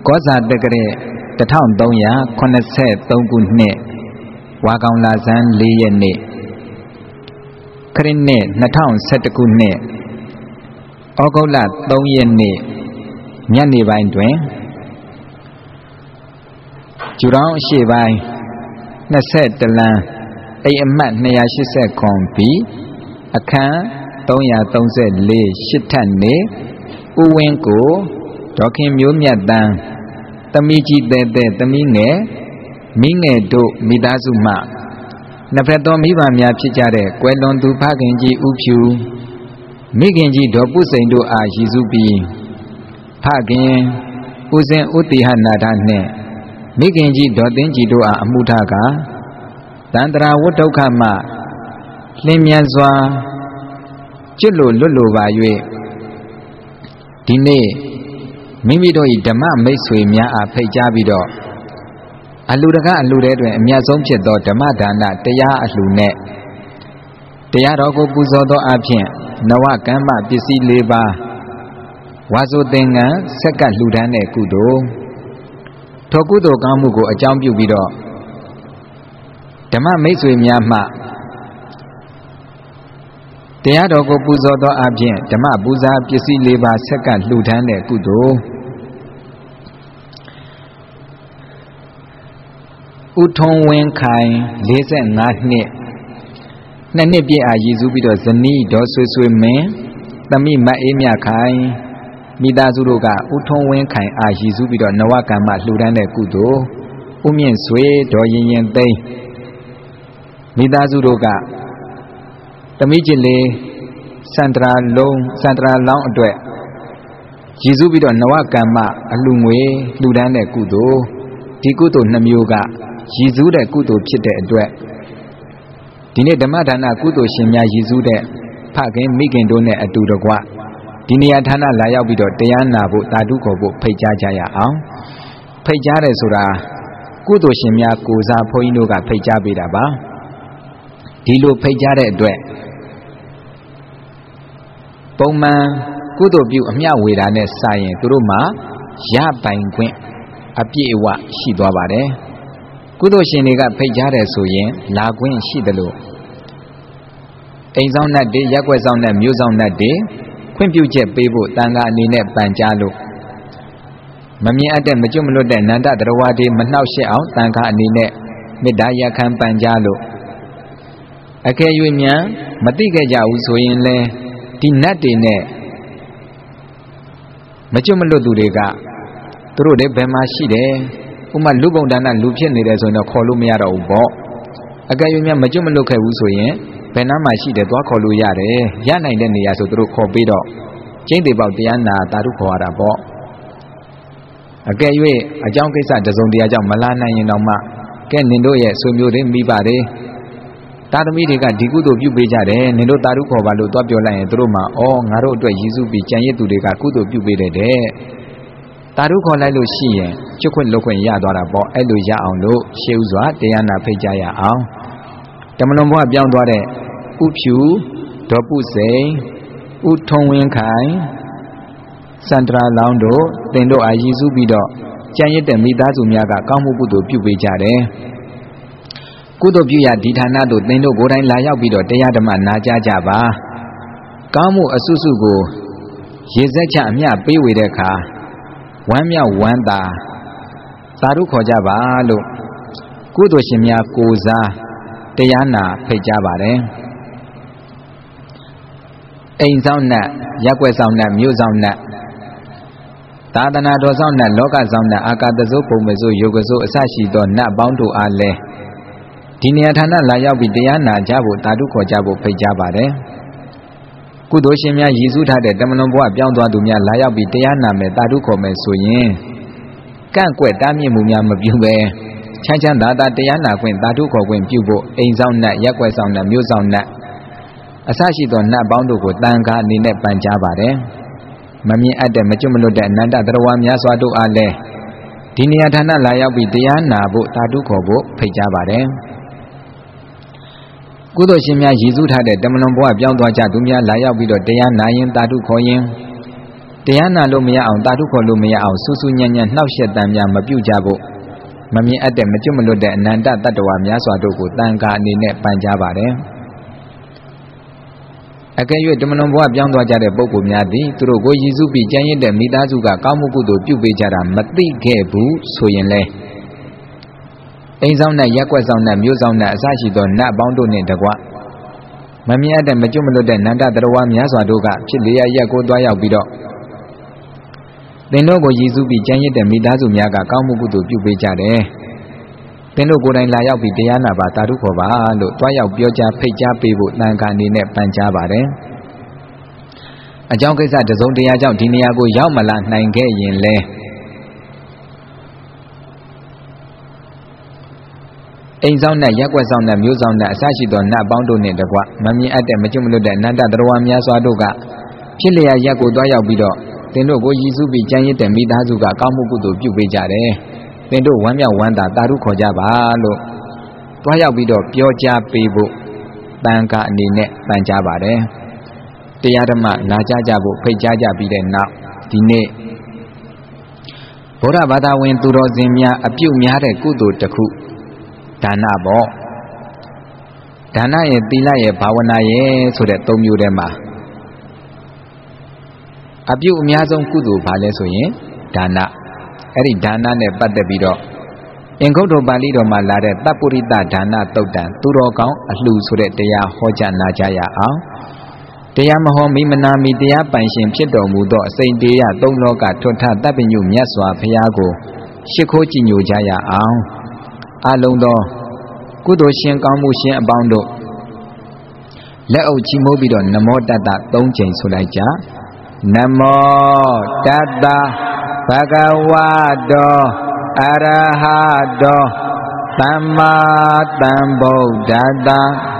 ကောဇာတက္ကရာ1383ခုနှစ်ဝါကောင်လဆန်း4ရက်နေ့ခရစ်နှစ်2011ခုနှစ်ဩဂုတ်လ3ရက်နေ့ညနေပိုင်းတွင်ကျူတောင်းအရှေ့ပိုင်း21လမ်းအိမ်အမှတ်280ခွန်ပြီးအခန်း334ရှစ်ထပ်နေဥဝင်းကိုဒေါခင်မျိုးမြတ်တန်းသမီးကြီးတဲ့သမီးငယ်မိငယ်တို့မိသားစုမှနှစ်ဖက်သောမိဘများဖြစ်ကြတဲ့ကွယ်လွန်သူဖခင်ကြီးဦးဖြူမိခင်ကြီးဒေါ်ပုစိန်တို့အားရည်စူးပြီးဖခင်ဦးစင်ဥတိဟနာထနှင့်မိခင်ကြီးဒေါ်သိန်းကြီးတို့အားအမှုထားကတန္တရာဝတ္တုခမှလင်းမြန်စွာကျွတ်လို့လွတ်လို့ပါ၍ဒီနေ့မိမိတို့၏ဓမ္မမိတ်ဆွေများအားဖိတ်ကြားပြီးတော့အလှူတကားအလှူထဲတွင်အမြတ်ဆုံးဖြစ်သောဓမ္မဒါနတရားအလှူနဲ့တရားတော်ကိုပူဇော်သောအဖြစ်နဝကမ္မပစ္စည်း၄ပါးဝါဆိုသင်္ကန်းဆက်ကလှူဒန်းတဲ့ကုသိုလ်ထိုကုသိုလ်ကောင်းမှုကိုအကြောင်းပြုပြီးတော့ဓမ္မမိတ်ဆွေများမှတရားတော်ကိုပူဇော်သောအဖြစ်ဓမ္မပူဇာပစ္စည်း၄ပါးဆက်ကလှူဒန်းတဲ့ကုသိုလ်ဦးထုံးဝင်းခိုင်45နှစ်နှစ်ပြည့်အားရည်စူးပြီးတော့ဇနီးဒေါ်ဆွေဆွေမင်းသမီးမအေးမြခိုင်မိသားစုတို့ကဦးထုံးဝင်းခိုင်အားရည်စူးပြီးတော့နဝကမ္မလှူဒန်းတဲ့ကုသိုလ်ဦးမြင့်ဆွေဒေါ်ရင်ရင်သိန်းမိသားစုတို့ကသမီးကြီးလေးစန္ဒရာလောင်းအတွက်ရည်စူးပြီးတော့နဝကမ္မအလှူငွေလှူဒန်းတဲ့ကုသိုလ်ဒီကုသိုလ်နှမျိုးကရည်စူးတဲ့ကုသိုလ်ဖြစ်တဲ့အတွက်ဒီနေ့ဓမ္မဒါနကုသိုလ်ရှင်များရည်စူးတဲ့ဖခင်မိခင်တို့နဲ့အတူတကွဒီနေရာဌာနလာရောက်ပြီးတော့တရားနာဖို့တာဓုခေါ်ဖို့ဖိတ်ကြားကြရအောင်ဖိတ်ကြားတယ်ဆိုတာကုသိုလ်ရှင်များကိုစားဘုန်းကြီးတို့ကဖိတ်ကြားပေးတာပါဒီလိုဖိတ်ကြားတဲ့အတွက်ပုံမှန်ကုသိုလ်ပြုအမျှဝေတာနဲ့စာရင်သူတို့မှာရပိုင်ခွင့်အပြည့်အဝရှိသွားပါတယ်ကုသိုလ်ရှင်တွေကဖိတ်ကြားတယ်ဆိုရင်လာခွင့်ရှိတယ်လို့အိမ်ဆောင်နှက်တွေရက်ွက်ဆောင်နှက်မြို့ဆောင်နှက်တွေခွင့်ပြုချက်ပေးဖို့တန်ခါအနေနဲ့ပန်ကြားလို့မမြင်အပ်တဲ့မကျွတ်မလွတ်တဲ့နန္တတရဝါတွေမနှောက်ရှက်အောင်တန်ခါအနေနဲ့မေတ္တာရခံပန်ကြားလို့အကယ်၍မြန်မသိခဲ့ကြဘူးဆိုရင်လဲဒီနတ်တွေနဲ့မကျွတ်မလွတ်သူတွေကသူတို့တွေဘယ်မှာရှိတယ်ဥမာလူပုံဒါနလူဖြစ်နေတယ်ဆိုရင်တော့ခေါ်လို့မရတော့ဘူးပေါ့အကယ်၍မကျွတ်မလွတ်ခဲ့ဘူးဆိုရင်ဘယ်နားမှာရှိတယ်သွားခေါ်လို့ရတယ်ရနိုင်တဲ့နေရာဆိုသူတို့ခေါ်ပြီးတော့ကျင့်သေးပေါက်တရားနာတာဓုခေါ်ရတာပေါ့အကယ်၍အကြောင်းကိစ္စတစုံတရာကြောင့်မလာနိုင်ရင်တော့မှကဲနင်တို့ရဲ့ဆွေမျိုးတွေမိဘတွေတာသမီတွေကဒီကုသိုလ်ပြုပေးကြတယ်နင်တို့တာဓုခေါ်ပါလို့သွားပြောလိုက်ရင်သူတို့မှငါတို့အတွက်ရည်စူးပြီးကြံရစ်သူတွေကကုသိုလ်ပြုပေးတယ်တဲ့တာဓုခေါ်လိုက်လို့ရှိရင်ချွတ်ခွင့်လွတ်ခွင့်ရသွားတာပေါ့အဲ့လိုရအောင်လို့ရှေးဥစွာတရားနာဖိတ်ကြရအောင်တမလွန်ဘဝပြောင်းသွားတဲ့ဥဖြူဒေါ်ပုစိန်ဥထုံးဝင်းခိုင်စန္ဒရာလောင်းတို့သင်တို့အားရည်စူးပြီးတော့ကြံရစ်တဲ့မိသားစုများကကောင်းမှုကုသိုလ်ပြုပေးကြတယ်ကုသိုလ်ပြုရဒီဌာနသို့သင်တို့ကိုယ်တိုင်လာရောက်ပြီးတော့တရားဓမ္မနာကြားကြပါကောင်းမှုအစုစုကိုရေစက်ချအမျှပေးဝေတဲ့အခါဝမ်းမြောက်ဝမ်းသာသာဓုခေါ်ကြပါလို့ကုသိုလ်ရှင်များကိုစားတရားနာဖိတ်ကြားပါတယ်အိမ်ဆောင်နှက်ရက်ွက်ဆောင်နှက်မြို့ဆောင်နှက်သာသနာတော်ဆောင်နှက်လောကဆောင်နှက်အာကာသဇုဘုံမဇုယောဂဇုအစရှိသောနတ်ပေါင်းတို့အားလည်းဒီနေရာဌာနလာရောက်ပြီးတရားနာကြဖို့တာဓုခေါ်ကြဖို့ဖိတ်ကြားပါတယ်ကုသိုလ်ရှင်များရည်စူးထားတဲ့တမလွန်ဘဝပြောင်းသွားသူများလာရောက်ပြီးတရားနာမယ်တာဓုခေါ်မယ်ဆိုရင်ကန့်ကွက်တားမြစ်မှုများမပြုဘဲချမ်းချမ်းသာသာတရားနာခွင့်တာဓုခေါ်ခွင့်ပြုဖို့အိမ်ဆောင်နှက်ရက်ွက်ဆောင်နှက်မြို့ဆောင်နှက်အစရှိသောနတ်ပေါင်းတို့ကိုတန်ခါအနေနဲ့ပန်ကြားပါတယ်မမြင်အပ်တဲ့မကျွတ်မလွတ်တဲ့အနန္တတရဝါများစွာတို့အားလည်းဒီနေရာဌာနလာရောက်ပြီးတရားနာဖို့တာဓုခေါ်ဖို့ဖိတ်ကြားပါတယ်ကုသိုလ်ရှင်များရည်စူးထားတဲ့တမလွန်ဘဝပြောင်းသွားကြသူများလာရောက်ပြီးတော့တရားနာရင်တာဓုခေါ်ရင်တရားနာလို့မရအောင်တာထုခေါ်လို့မရအောင်စူးစူးညံ့ညံ့နှောက်ယှက်တမ်းများမပြုကြဖို့မမြင်အပ်တဲ့မကျွတ်မလွတ်တဲ့အနန္တတတ္တဝါများစွာတို့ကိုတန်ခါအနေနဲ့ပန်ကြားပါတယ်အကယ်၍တမန်တော်ဘဝပြောင်းသွားကြတဲ့ပုဂ္ဂိုလ်များသည်သူတို့ကိုရည်စူးပြီးကြံ့ရစ်တဲ့မိသားစုကကောင်းမှုကုသိုလ်ပြုပေးကြတာမသိခဲ့ဘူးဆိုရင်လေအိမ်ဆောင်နဲ့ရက်ွက်ဆောင်နဲ့မြို့ဆောင်နဲ့အစရှိသောနတ်အပေါင်းတို့နှင့်တကွမမြင်အပ်တဲ့မကျွတ်မလွတ်တဲ့နန္တတတဝါများစွာတို့ကဖြစ်လျက်ရက်ကိုသွားရောက်ပြီးတော့သင်တို့ကိုရည်စူးပြီးကြံ့ရစ်တဲ့မိသားစုများကကောင်းမှုကုသိုလ်ပြုပေးကြတယ်သင်တို့ကိုယ်တိုင်လာရောက်ပြီးတရားနာပါတာထုခေါ်ပါလို့တွားရောက်ပြောကြားဖိတ်ကြားပေးဖို့တန်ခါအနေနဲ့ပန်ကြားပါတယ်အကြောင်းကိစ္စတစုံတရာကြောင့်ဒီနေရာကိုရောက်မလာနိုင်ခဲ့ရင်လဲအိမ်ဆောင်နဲ့ရက်ွက်ဆောင်နဲ့မြို့ဆောင်နဲ့အစရှိသောနတ်အပေါင်းတို့နှင့်တကွမမြင်အပ်တဲ့မကျွတ်မလွတ်တဲ့အနန္တတရဝများစွာတို့ကဖြစ်လျက်ရက်ကိုတွားရောက်ပြီးတော့သင်တို့ကိုရည်စူးပြီးကြံ့ရစ်တဲ့မိသားစုကကောင်းမှုကုသိုလ်ပြုပေးကြတယ်သင်တို့ဝမ်းမြောက်ဝမ်းသာတာထုခေါ်ကြပါလို့တွားရောက်ပြီးတော့ပြောကြားပေးဖို့တန်ခါအနေနဲ့ပန်ကြားပါတယ်တရားဓမ္မနာကြားကြဖို့ဖိတ်ကြားကြပြီးတဲ့နောက်ဒီနေ့ဗုဒ္ဓဘာသာဝင်သူတော်စင်များအပြုများတဲ့ကုသိုလ်တစ်ခုဒါနပေါ့ဒါနရဲ့သီလရဲ့ဘာဝနာရဲ့ဆိုတဲ့သုံးမျိုးထဲမှာအပြုအများဆုံးကုသိုလ်ဘာလဲဆိုရင်ဒါနအဲ့ဒီဒါနနဲ့ပတ်သက်ပြီးတော့အင်္ဂုတ္တပါဠိတော်မှာလာတဲ့တပ္ပုရိသဒါနသုတ်တံသူတော်ကောင်းအလှဆိုတဲ့တရားဟောကြားနာကြရအောင်တရားမဟောမိမနာမိတရားပိုင်ရှင်ဖြစ်တော်မူသောအစိမ့်တရားသုံးလောကထွတ်ထတပ်ပညုမြတ်စွာဘုရားကိုရှ िख ိုးကြည်ညိုကြရအောင်အလုံးသောကုသိုလ်ရှင်ကောင်းမှုရှင်အပေါင်းတို့လက်အုပ်ချီးမိုးပြီးတော့နမောတတ္တ၃ကြိမ်ဆိုလိုက်ကြနမောတတ္တဘဂဝတောအရဟတောသမ္မာသမ္ဗုဒ္ဓတ္တ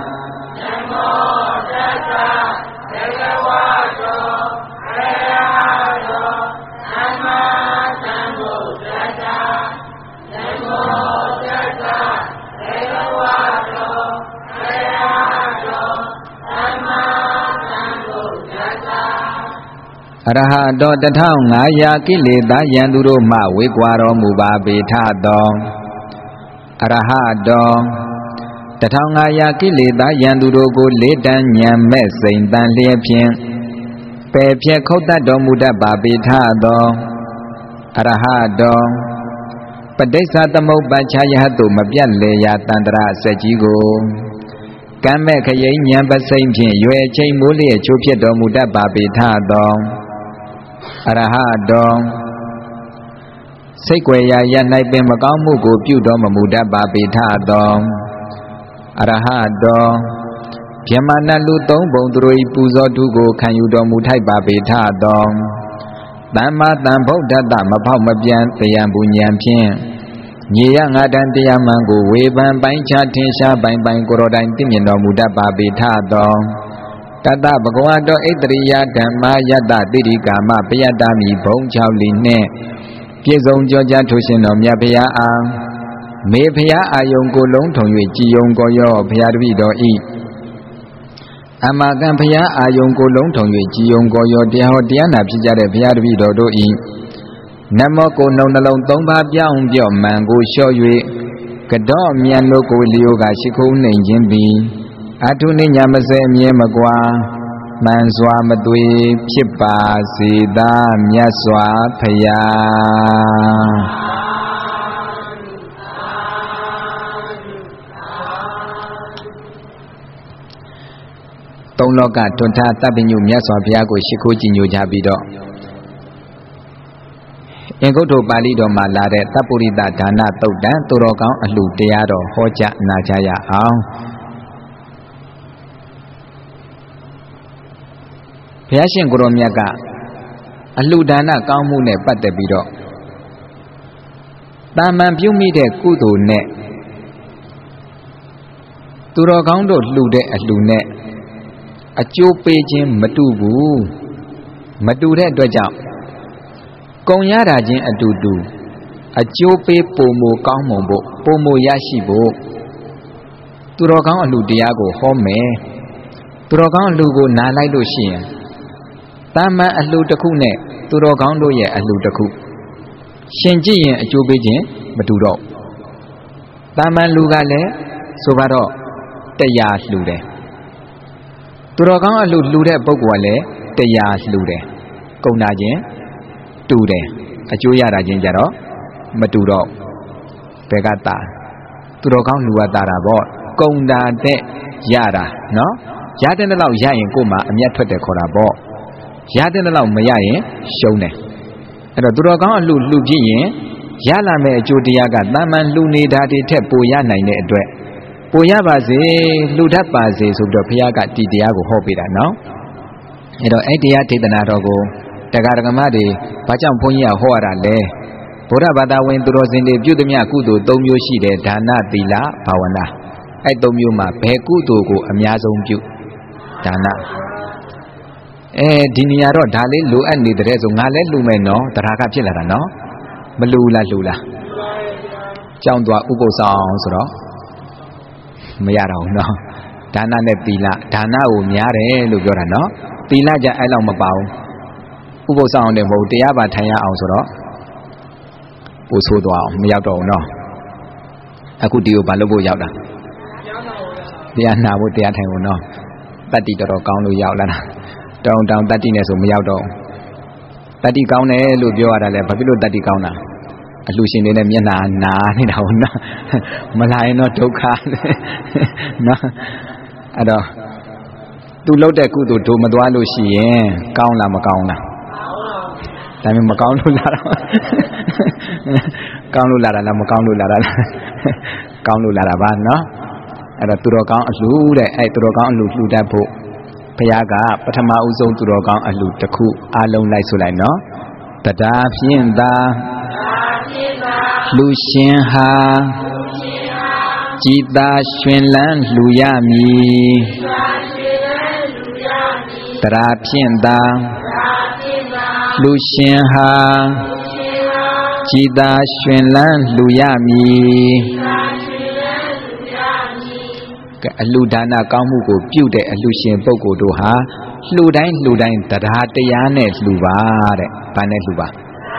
အရဟတော1500ကိလေသာယံသူတို့မှဝေကွာတော်မူပါပေထသောအရဟတော1500ကိလေသာယံသူတို့ကိုလေးတန်းညံမဲ့စိန်တန်လျက်ဖြင့်ပယ်ဖြတ်ခုတ်တတ်တော်မူတတ်ပါပေထသောအရဟတောပဋိစ္စသမုပ္ပါချာယဟတုမပြတ်လေရာတန္တရစက်ကြီးကိုကံမဲ့ခရိဉံပစိမ့်ဖြင့်ရွယ်ချိန်မိုးလျက်ချိုးဖြစ်တော်မူတတ်ပါပေထသောအရဟတောစိတ်ွယ်ရာရ၌ပင်မကောင်းမှုကိုပြုတော်မမူတတ်ပါပေထသောအရဟတောဗျမနလူသုံးပုံသူတို့၏ပူဇော်ထုကိုခံယူတော်မူထိုက်ပါပေထသောသမ္မာသမ္ဗုဒ္ဓတ္တမဖောက်မပြန်တရားပူဉဏ်ဖြင့်ညီရငါတန်တရားမှန်ကိုဝေဖန်ပိုင်းခြားထင်ရှားပိုင်ပိုင်ကိုယ်တော်တိုင်သိမြင်တော်မူတတ်ပါပေထသောတတဘဂဝတောဣတရိယဓမ္မယတ္တတိရိကာမပယတ္တမိဘုံ6လီနှင့်ပြည့်စုံကြောကြားထိုရှင်တော်မြတ်ဘုရားအားမေဘုရားအာယုံကိုလုံးထုံ၍ကြည်ယုံကိုရောဘုရားတပည့်တော်ဤအမကံဘုရားအာယုံကိုလုံးထုံ၍ကြည်ယုံကိုရောတရားဟောတရားနာဖြစ်ကြတဲ့ဘုရားတပည့်တော်တို့ဤနမောကိုနှုံနှလုံး3ပါးပြောင်းပြော့မှန်ကိုလျှော့၍ကတော့မြန်လို့ကိုလျိုကရှိခိုးနှိမ်ခြင်းသည်အထုနိညာမစဲအမြဲမကွာမှန်စွာမသွေဖြစ်ပါစေသာမြတ်စွာဘုရားသုံးလောကထွတ်ထတပ်ပညုမြတ်စွာဘုရားကိုရှိခိုးကြည်ညိုကြပြီးတော့အင်္ဂုတ္တပါဠိတော်မှာလာတဲ့တပ္ပုရိသဒါနသုတ်တံသူတော်ကောင်းအလှတရားတော်ဟောကြားနာကြရအောင်ဘုရားရှင်ကိုရောမြတ်ကအလှဒါနကောင်းမှုနဲ့ပတ်သက်ပြီးတော့တာမန်ပြုမိတဲ့ကုသိုလ်နဲ့သူတော်ကောင်းတို့လှူတဲ့အလှနဲ့အကျိုးပေးခြင်းမတူဘူးမတူတဲ့အတွက်ကြောင့်ကုံရတာချင်းအတူတူအကျိုးပေးပုံမကောင်းမွန်ဖို့ပုံမရရှိဖို့သူတော်ကောင်းအလှတရားကိုဟောမယ်သူတော်ကောင်းအလှကိုနားလိုက်လို့ရှိရင်တာမန်အလှတစ်ခုနဲ့သူတော်ကောင်းတို့ရဲ့အလှူတစ်ခုရှင်ကြည့်ရင်အကျိုးပေးခြင်းမတူတော့တာမန်လူကလည်းဆိုပါတော့တရားလှူတယ်သူတော်ကောင်းအလှူလှူတဲ့ပုဂ္ဂိုလ်ကလည်းတရားလှူတယ်ကုန်တာချင်းတူတယ်အကျိုးရတာချင်းကြတော့မတူတော့ဘယ်ကတာသူတော်ကောင်းလူကတာတာပေါ့ကုန်တာတဲ့ရတာနော်ရတဲ့လောက်ရရင်ကို့မှာအမျက်ထွက်တယ်ခေါ်တာပေါ့ရတဲ့လောက်မရရင်ရှုံးတယ်အဲ့တော့သူတော်ကောင်းအလှလှဖြစ်ရင်ရလာမယ့်အကျိုးတရားကတာမန်လှနေတာတွေထက်ပိုရနိုင်တဲ့အတွက်ပိုရပါစေလှတတ်ပါစေဆိုပြီးတော့ဘုရားကဒီတရားကိုဟောပေးတာနော်အဲ့တော့အဲ့တရားဒေသနာတော်ကိုတရားဓမ္မတွေဘာကြောင့်ဘုန်းကြီးကဟောရတာလဲဗုဒ္ဓဘာသာဝင်သူတော်စင်တွေပြုသမျှကုသိုလ်၃မျိုးရှိတယ်ဒါနသီလဘာဝနာအဲ့၃မျိုးမှာဘယ်ကုသိုလ်ကိုအများဆုံးပြုဒါနဒီနေရာတော့ဒါလေးလိုအပ်နေတဲ့ဆိုငါလည်းလှူမယ်နော်တရားကဖြစ်လာတာနော်မလှူလားလှူလားကြောင်းသွားဥပုသ္စောင်းဆိုတော့မရတော့ဘူးနော်ဒါနနဲ့သီလဒါနကိုများတယ်လို့ပြောတာနော်သီလကြအဲ့လောက်မပါဘူးဥပုသ္စောင်းတယ်မဟုတ်တရားပါထိုင်ရအောင်ဆိုတော့ပို့ဆိုးသွားအောင်မရောက်တော့ဘူးနော်အခုဒီကိုဘာလုပ်ဖို့ရောက်တာတရားနာဖို့တရားထိုင်ဖို့နော်တတ္တိတော်တော်ကောင်းလို့ရောက်လာတာတောင်းတတ္တိနဲ့ဆိုမရောက်တော့တတ္တိကောင်းတယ်လို့ပြောရတာလဲဘာဖြစ်လို့တတ္တိကောင်းတာအလှရှင်တွေနဲ့မျက်နှာနာနေတာဟုတ်နော်မလာရင်တော့ဒုက္ခနော်အဲ့တော့သူလှုပ်တဲ့ကုသိုလ်ဒုမသွားလို့ရှိရင်ကောင်းလားမကောင်းလားဒါပေမဲ့မကောင်းလို့လာတာကောင်းလို့လာတာလားမကောင်းလို့လာတာလားကောင်းလို့လာတာပါနော်အဲ့တော့သူတော်ကောင်းအလှတဲ့အဲ့သူတော်ကောင်းအလှလှတတ်ဖို့ဘုရားကပထမဦးဆုံးသူတော်ကောင်းအလှတစ်ခုအားလုံးလိုက်ဆိုလိုက်နော်တရားဖြင့်သာလှရှင်ဟာကြည်သာရွှင်လန်းလှူရမည်တရားဖြင့်သာလှရှင်ဟာကြည်သာရွှင်လန်းလှူရမည်အလှဒါနကောင်းမှုကိုပြုတဲ့အလှရှင်ပုဂ္ဂိုလ်တို့ဟာလှူတိုင်းတရားတရားနဲ့လှူပါတဲ့။ဘာနဲ့လှူပါ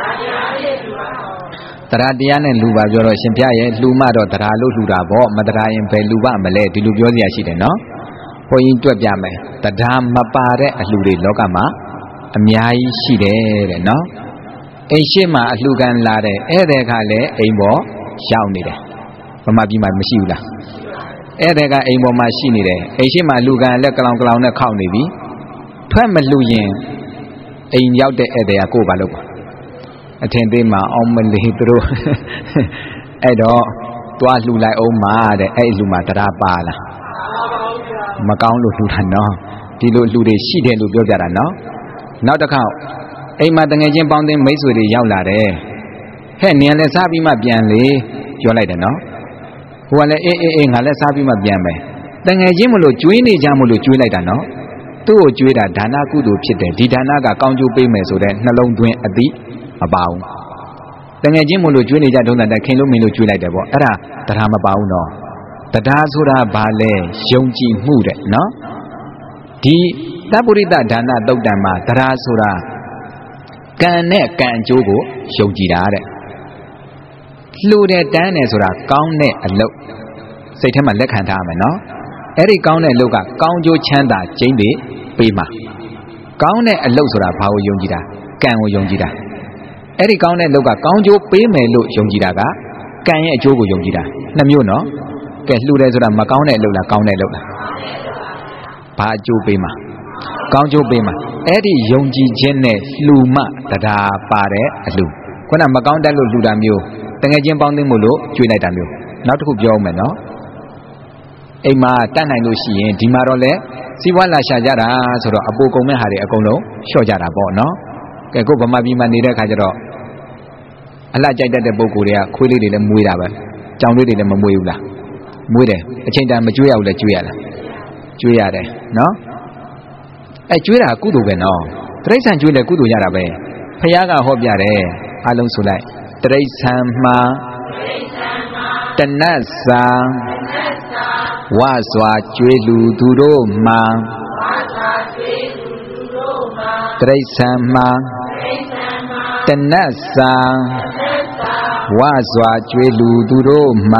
။တရားတရားနဲ့လှူပါပြောတော့ရှင်ပြရဲ့လှူမှတော့တရားလို့လှူတာပေါ့မတရားရင်ဘယ်လှူပါမလဲဒီလိုပြောစရာရှိတယ်နော်။ဘုန်းကြီးတွက်ပြမယ်။တရားမပါတဲ့အလှတွေလောကမှာအများကြီးရှိတယ်တဲ့နော်။အိမ်ရှိမှအလှခံလာတဲ့ဧည့်သည်ကလည်းအိမ်ပေါ်ရောက်နေတယ်။ဗမာပြည်မှာမရှိဘူးလား။ဧည့်သည်ကအိမ်ပေါ်မှာရှိနေတယ်အိမ်ရှိမှလူကလက်ကလောင်နဲ့ခောက်နေပြီထွက်မလူရင်အိမ်ရောက်တဲ့ဧည့်သည်ကကိုယ်ဘာလုပ်ပါအထင်သေးမှအောင်မလေးသူတို့အဲ့တော့သွားလှူလိုက်အောင်မှာတဲ့အဲ့လူမှာတရားပါလားမကောင်းလို့လှူတာနော်ဒီလိုလှူတွေရှိတယ်လို့ပြောကြတာနော်နောက်တစ်ခါအိမ်မှာတငယ်ချင်းပေါင်းသိမိတ်ဆွေတွေရောက်လာတယ်ဟဲ့နင်လည်းစားပြီးမှပြန်လေပြောလိုက်တယ်နော်ဟိုကလည်းအေးငါလည်းစားပြီးမှပြန်မယ်တငယ်ချင်းမလို့ကျွေးနေကြမလို့ကျွေးလိုက်တာနော်သူ့ကိုကျွေးတာဒါနကုသိုလ်ဖြစ်တယ်ဒီဒါနကကောင်းကျိုးပေးမယ်ဆိုတဲ့နှလုံးသွင်းအသိမပါဘူးတငယ်ချင်းမလို့ကျွေးနေကြတုံးတဲ့ခင်လို့မင်းလို့ကျွေးလိုက်တယ်ပေါ့အဲ့ဒါတရားမပါဘူးနော်တရားဆိုတာဘာလဲယုံကြည်မှုတဲ့နော်ဒီသဗ္ဗုရိတဒါနသုတ်တံမှာတရားဆိုတာကံနဲ့ကံအကျိုးကိုယုံကြည်တာတဲ့လှူတဲ့တန်းတယ်ဆိုတာကောင်းတဲ့အလုပ်စိတ်ထဲမှာလက်ခံထားရမယ်နော်အဲ့ဒီကောင်းတဲ့အလုပ်ကကောင်းကျိုးချမ်းသာကျိန်းတွေပေးမှာကောင်းတဲ့အလုပ်ဆိုတာဘာကိုယုံကြည်တာကံကိုယုံကြည်တာအဲ့ဒီကောင်းတဲ့အလုပ်ကကောင်းကျိုးပေးမယ်လို့ယုံကြည်တာကကံရဲ့အကျိုးကိုယုံကြည်တာနှစ်မျိုးနော်ကဲလှူတယ်ဆိုတာမကောင်းတဲ့အလုပ်လားကောင်းတဲ့အလုပ်လားဘာအကျိုးပေးမှာကောင်းကျိုးပေးမှာအဲ့ဒီယုံကြည်ခြင်းနဲ့လှူမှတရားပါတဲ့အလှူခုနမကောင်းတတ်လို့လှူတာမျိုးတငယ်ချင်းပေါင်းသိမို့လို့ကျွေးလိုက်တာမျိုးနောက်တစ်ခုပြောအောင်မယ်နော်အိမ်မှာတတ်နိုင်လို့ရှိရင်ဒီမှာတော့လေစီးပွားလာရှာကြတာဆိုတော့အပိုကုန်မဲ့ဟာတွေအကုန်လုံးလျှော့ကြတာပေါ့နော်ကဲကိုဗမာပြည်မှာနေတဲ့ခါကျတော့အလှကြိုက်တတ်တဲ့ပုံကိုယ်တွေကခွေးလေးတွေလည်းမွေးတာပဲကြောင်လေးတွေလည်းမမွေးဘူးလားမွေးတယ်အချိန်တန်မကျွေးရဘူးလဲကျွေးရလားကျွေးရတယ်နော်အဲကျွေးတာကုသိုလ်ပဲနော်တိရစ္ဆာန်ကျွေးလဲကုသိုလ်ရတာပဲဖခင်ကဟောပြတယ်အားလုံးဆိုလိုက်တိရစ္ဆာန်မှာတဏ္ဍစာဝါစွာကျွေးလူသူတို့မှာတိရစ္ဆာန်မှာတနတ်စာဝါစွာကျွေးလူသူတို့မှ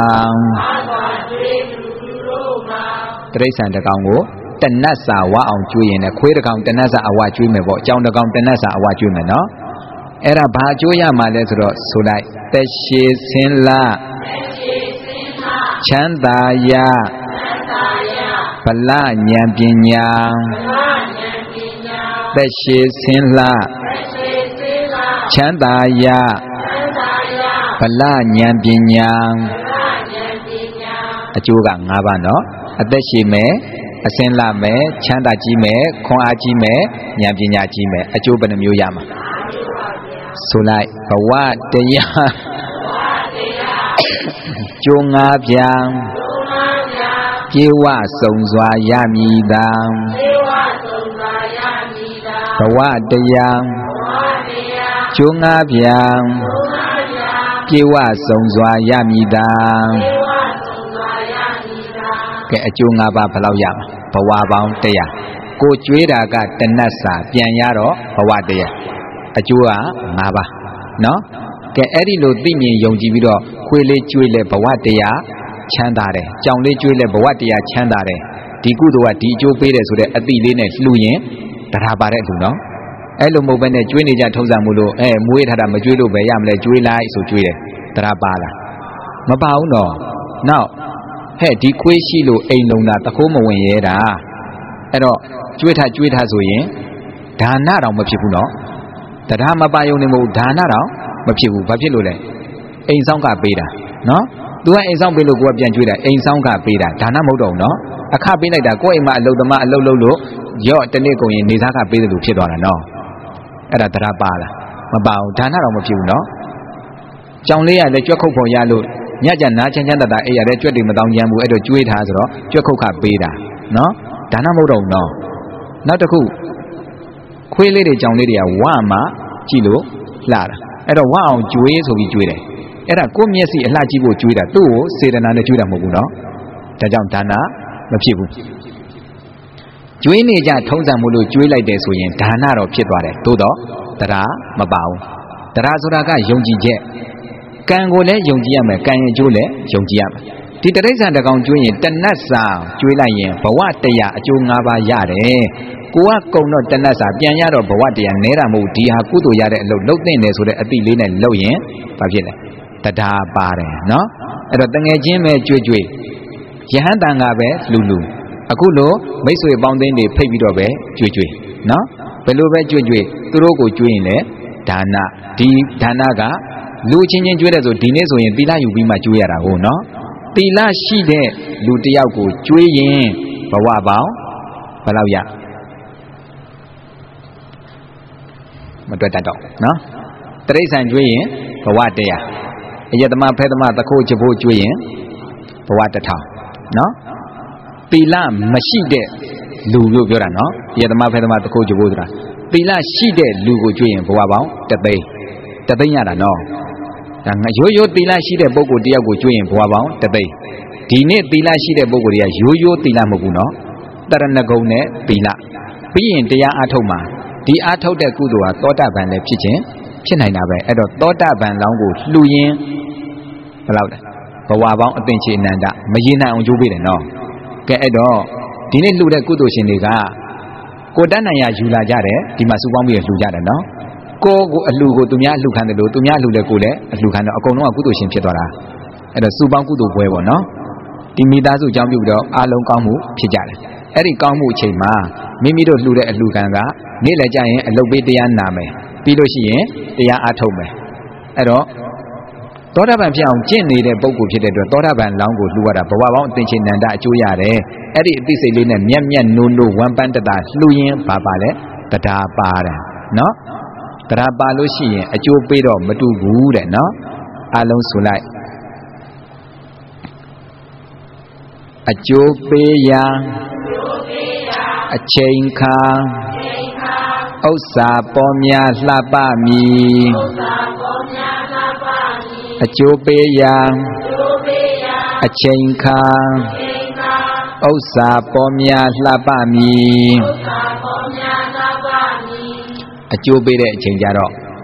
တရိစ္ဆာန်တစ်ကောင်ကိုတနတ်စာဝါအောင်ကျွေးရင်လည်းခွေးတစ်ကောင်တနတ်စာအဝကျွေးမယ်ပေါ့အကြောင်းတစ်ကောင်တနတ်စာအဝကျွေးမယ်နော်အဲ့ဒါဘာအကျိုးရမှာလဲဆိုတော့ဆိုလိုက်တက်ရှည်စင်လာချမ်းသာရဗလဉာဏ်ပညာတက်ရှည်စင်လာချမ်းသာရဗလဉာဏ်ပညာအကျိုးက၅ပါးနော်အသက်ရှည်မယ်အစင်းလာမယ်ချမ်းသာကြီးမယ်ခွန်အားကြီးမယ်ဉာဏ်ပညာကြီးမယ်အကျိုးဘယ်နှမျိုးရမှာဆိုလိုက်ဘဝတရားကျိုး၅ပြားပြေဝစုံစွာရမည်သာဘဝတရားကျိုး၅ပြားပြေဝစုံစွာရမည်သာကဲအကျိုး၅ပါးဘယ်လောက်ရမှာဘဝပေါင်း100ကိုကျွေးတာကတနတ်စာပြန်ရတော့ဘဝ100အကျိုးက5ပါးနော်ကဲအဲ့ဒီလိုသိမြင်ယုံကြည်ပြီးတော့ခွေးလေးကျွေးလဲဘဝ100ချမ်းသာတယ်ကြောင်လေးကျွေးလဲဘဝ100ချမ်းသာတယ်ဒီကုသိုလ်ကဒီအကျိုးပေးတယ်ဆိုတဲ့အတိလေးနဲ့လှူရင်တရားပါတဲ့လူနော်အဲ့လိုမဟုတ်ဘဲနဲ့ကျွေးနေကြထုံးစံမှုလို့မွေးထားတာမကျွေးလို့ပဲရမလဲကျွေးလိုက်ဆိုကျွေးတယ်တရားပါလားမပါဘူးနော်နောက်ဒီခွေးရှိလို့အိမ်လုံးတာတခိုးမဝင်ရဲတာအဲ့တော့ကျွေးထားဆိုရင်ဒါနတော့မဖြစ်ဘူးနော်တရားမပါယုံနေမဟုတ်ဒါနတော့မဖြစ်ဘူးဘာဖြစ်လို့လဲအိမ်ဆောင်ကပေးတာနော်သူကအိမ်ဆောင်ပေးလို့ကိုကပြန်ကျွေးတာအိမ်ဆောင်ကပေးတာဒါနမဟုတ်တော့ဘူးနော်အခပေးလိုက်တာကိုယ့်အိမ်မှာအလုပ်သမားအလုပ်လုပ်လို့ရော့တနေ့ကုန်ရင်နေစားကပေးတယ်လို့ဖြစ်သွားတာနော်အဲ့ဒါတရားပါလားမပါဘူးဒါနတော့မဖြစ်ဘူးနော်ကြောင်လေးကလည်းကြွက်ခုတ်ဖို့ရလို့ညကြနာချမ်းချမ်းတတအိပ်ရတဲ့ကြွက်တွေမတောင်းကြမ်းဘူးအဲ့တော့ကျွေးထားဆိုတော့ကြွက်ခုတ်ခပေးတာနော်ဒါနမဟုတ်တော့ဘူးနော်နောက်တစ်ခုခွေးလေးတွေကြောင်လေးတွေကဝမှကြည့်လို့လှတာအဲ့တော့ဝအောင်ကျွေးဆိုပြီးကျွေးတယ်အဲ့ဒါကိုယ့်မျက်စိအလှကြည့်ဖို့ကျွေးတာသူ့ကိုစေတနာနဲ့ကျွေးတာမဟုတ်ဘူးနော်ဒါကြောင့်ဒါနမဖြစ်ဘူးကျွေးနေကြထုံးစံမှုလို့ကျွေးလိုက်တယ်ဆိုရင်ဒါနတော့ဖြစ်သွားတယ်သို့တော့တရားမပါဘူးတရားဆိုတာကယုံကြည်ချက်ကံကိုလည်းယုံကြည်ရမယ်ကံရဲ့အကျိုးလည်းယုံကြည်ရမယ်ဒီတရိစ္ဆာန်တစ်ကောင်ကျွေးရင်တနတ်စာကျွေးလိုက်ရင်ဘဝ100အကျိုး5ပါးရတယ်ကိုကကုံတော့တနတ်စာပြန်ရတော့ဘဝ100နဲတာမဟုတ်ဒီဟာကုသိုလ်ရတဲ့အလုပ်လုပ်တဲ့နေဆိုတဲ့အတိလေးနဲ့လုပ်ရင်ဘာဖြစ်လဲတရားပါတယ်နော်အဲ့တော့တငယ်ချင်းပဲကြွေကြွေယဟန်တန်ကပဲလူအခုလိုမိတ်ဆွေပေါင်းသိန်းတွေဖိတ်ပြီးတော့ပဲကြွေကြွေနော်ဘယ်လိုပဲကြွေကြွေသူတို့ကိုကြွေရင်လေဒါနဒီဒါနကလူချင်းချင်းကြွေးတယ်ဆိုဒီနေ့ဆိုရင်သီလယူပြီးမှကြွေးရတာဟုတ်နော်သီလရှိတဲ့လူတစ်ယောက်ကိုကြွေးရင်ဘဝပေါင်းဘယ်လောက်ရမတွေ့တတ်တော့နော်တရိစ္ဆာန်ကြွေးရင်ဘဝ100အယတမဖဲသမတခိုးချဖို့ကြွေးရင်ဘဝ1000နော်သီလမရှိတဲ့လူလို့ပြောတာနော်အယတမဖဲသမတခိုးချဖို့ဆိုတာသီလရှိတဲ့လူကိုကြွေးရင်ဘဝပေါင်း1သိန်းရတာနော်ဒါငါရိုးသီလရှိတဲ့ပုဂ္ဂိုလ်တယောက်ကိုကျွေးရင်ဘဝပေါင်း1သိန်းဒီနေ့သီလရှိတဲ့ပုဂ္ဂိုလ်တွေကရိုးသီလမဟုတ်ဘူးနော်တရဏဂုံနဲ့သီလပြီးရင်တရားအားထုတ်မှာဒီအားထုတ်တဲ့ကုသိုလ်ဟာသောတာပန်လည်းဖြစ်နိုင်တာပဲအဲ့တော့သောတာပန်လောင်းကိုလှူရင်ဘယ်လောက်လဲဘဝပေါင်းအသင်္ချေအနန္တမရေနိုင်အောင်ကြိုးပေးတယ်နော်ကဲအဲ့တော့ဒီနေ့လှူတဲ့ကုသိုလ်ရှင်တွေကကိုတတ်နိုင်ရယူလာကြတယ်ဒီမှာစုပေါင်းပြီးလှူကြတယ်နော်ကိုအလှကိုသူများအလှခံတယ်လို့သူများအလှလည်းကိုလည်းအလှခံတော့အကုန်လုံးကကုသိုလ်ရှင်ဖြစ်သွားတာအဲ့တော့စုပေါင်းကုသိုလ်ပွဲပေါ့နော်ဒီမိသားစုအကြောင်းပြုပြီးတော့အားလုံးကောင်းမှုဖြစ်ကြတယ်အဲ့ဒီကောင်းမှုအချိန်မှာမိမိတို့လှူတဲ့အလှခံကနေ့လည်းကြရင်အလုပ်ပေးတရားနာမယ်ပြီးလို့ရှိရင်တရားအားထုတ်မယ်အဲ့တော့သောတာပန်ဖြစ်အောင်ကျင့်နေတဲ့ပုဂ္ဂိုလ်ဖြစ်တဲ့အတွက်သောတာပန်လောင်းကိုလှူရတာဘဝပေါင်းအသင်္ချေနန္ဒအကျိုးရတယ်အဲ့ဒီအသိစိတ်လေးနဲ့မြတ်နိုးဝမ်းပန်းတတလှူရင်ပါလဲတရားပါတယ်နော်တရားပါလို့ရှိရင်အကျိုးပေးတော့မတူဘူးတဲ့နော်အားလုံးဆိုလိုက်အကျိုးပေးရာအချိန်ခါဥစ္စာပေါ်များလှပမည်အကျိုးပေးရာအချိန်ခါဥစ္စာပေါ်များလှပမည်အကျိုးပေးတဲ့အချိန်ကြတော့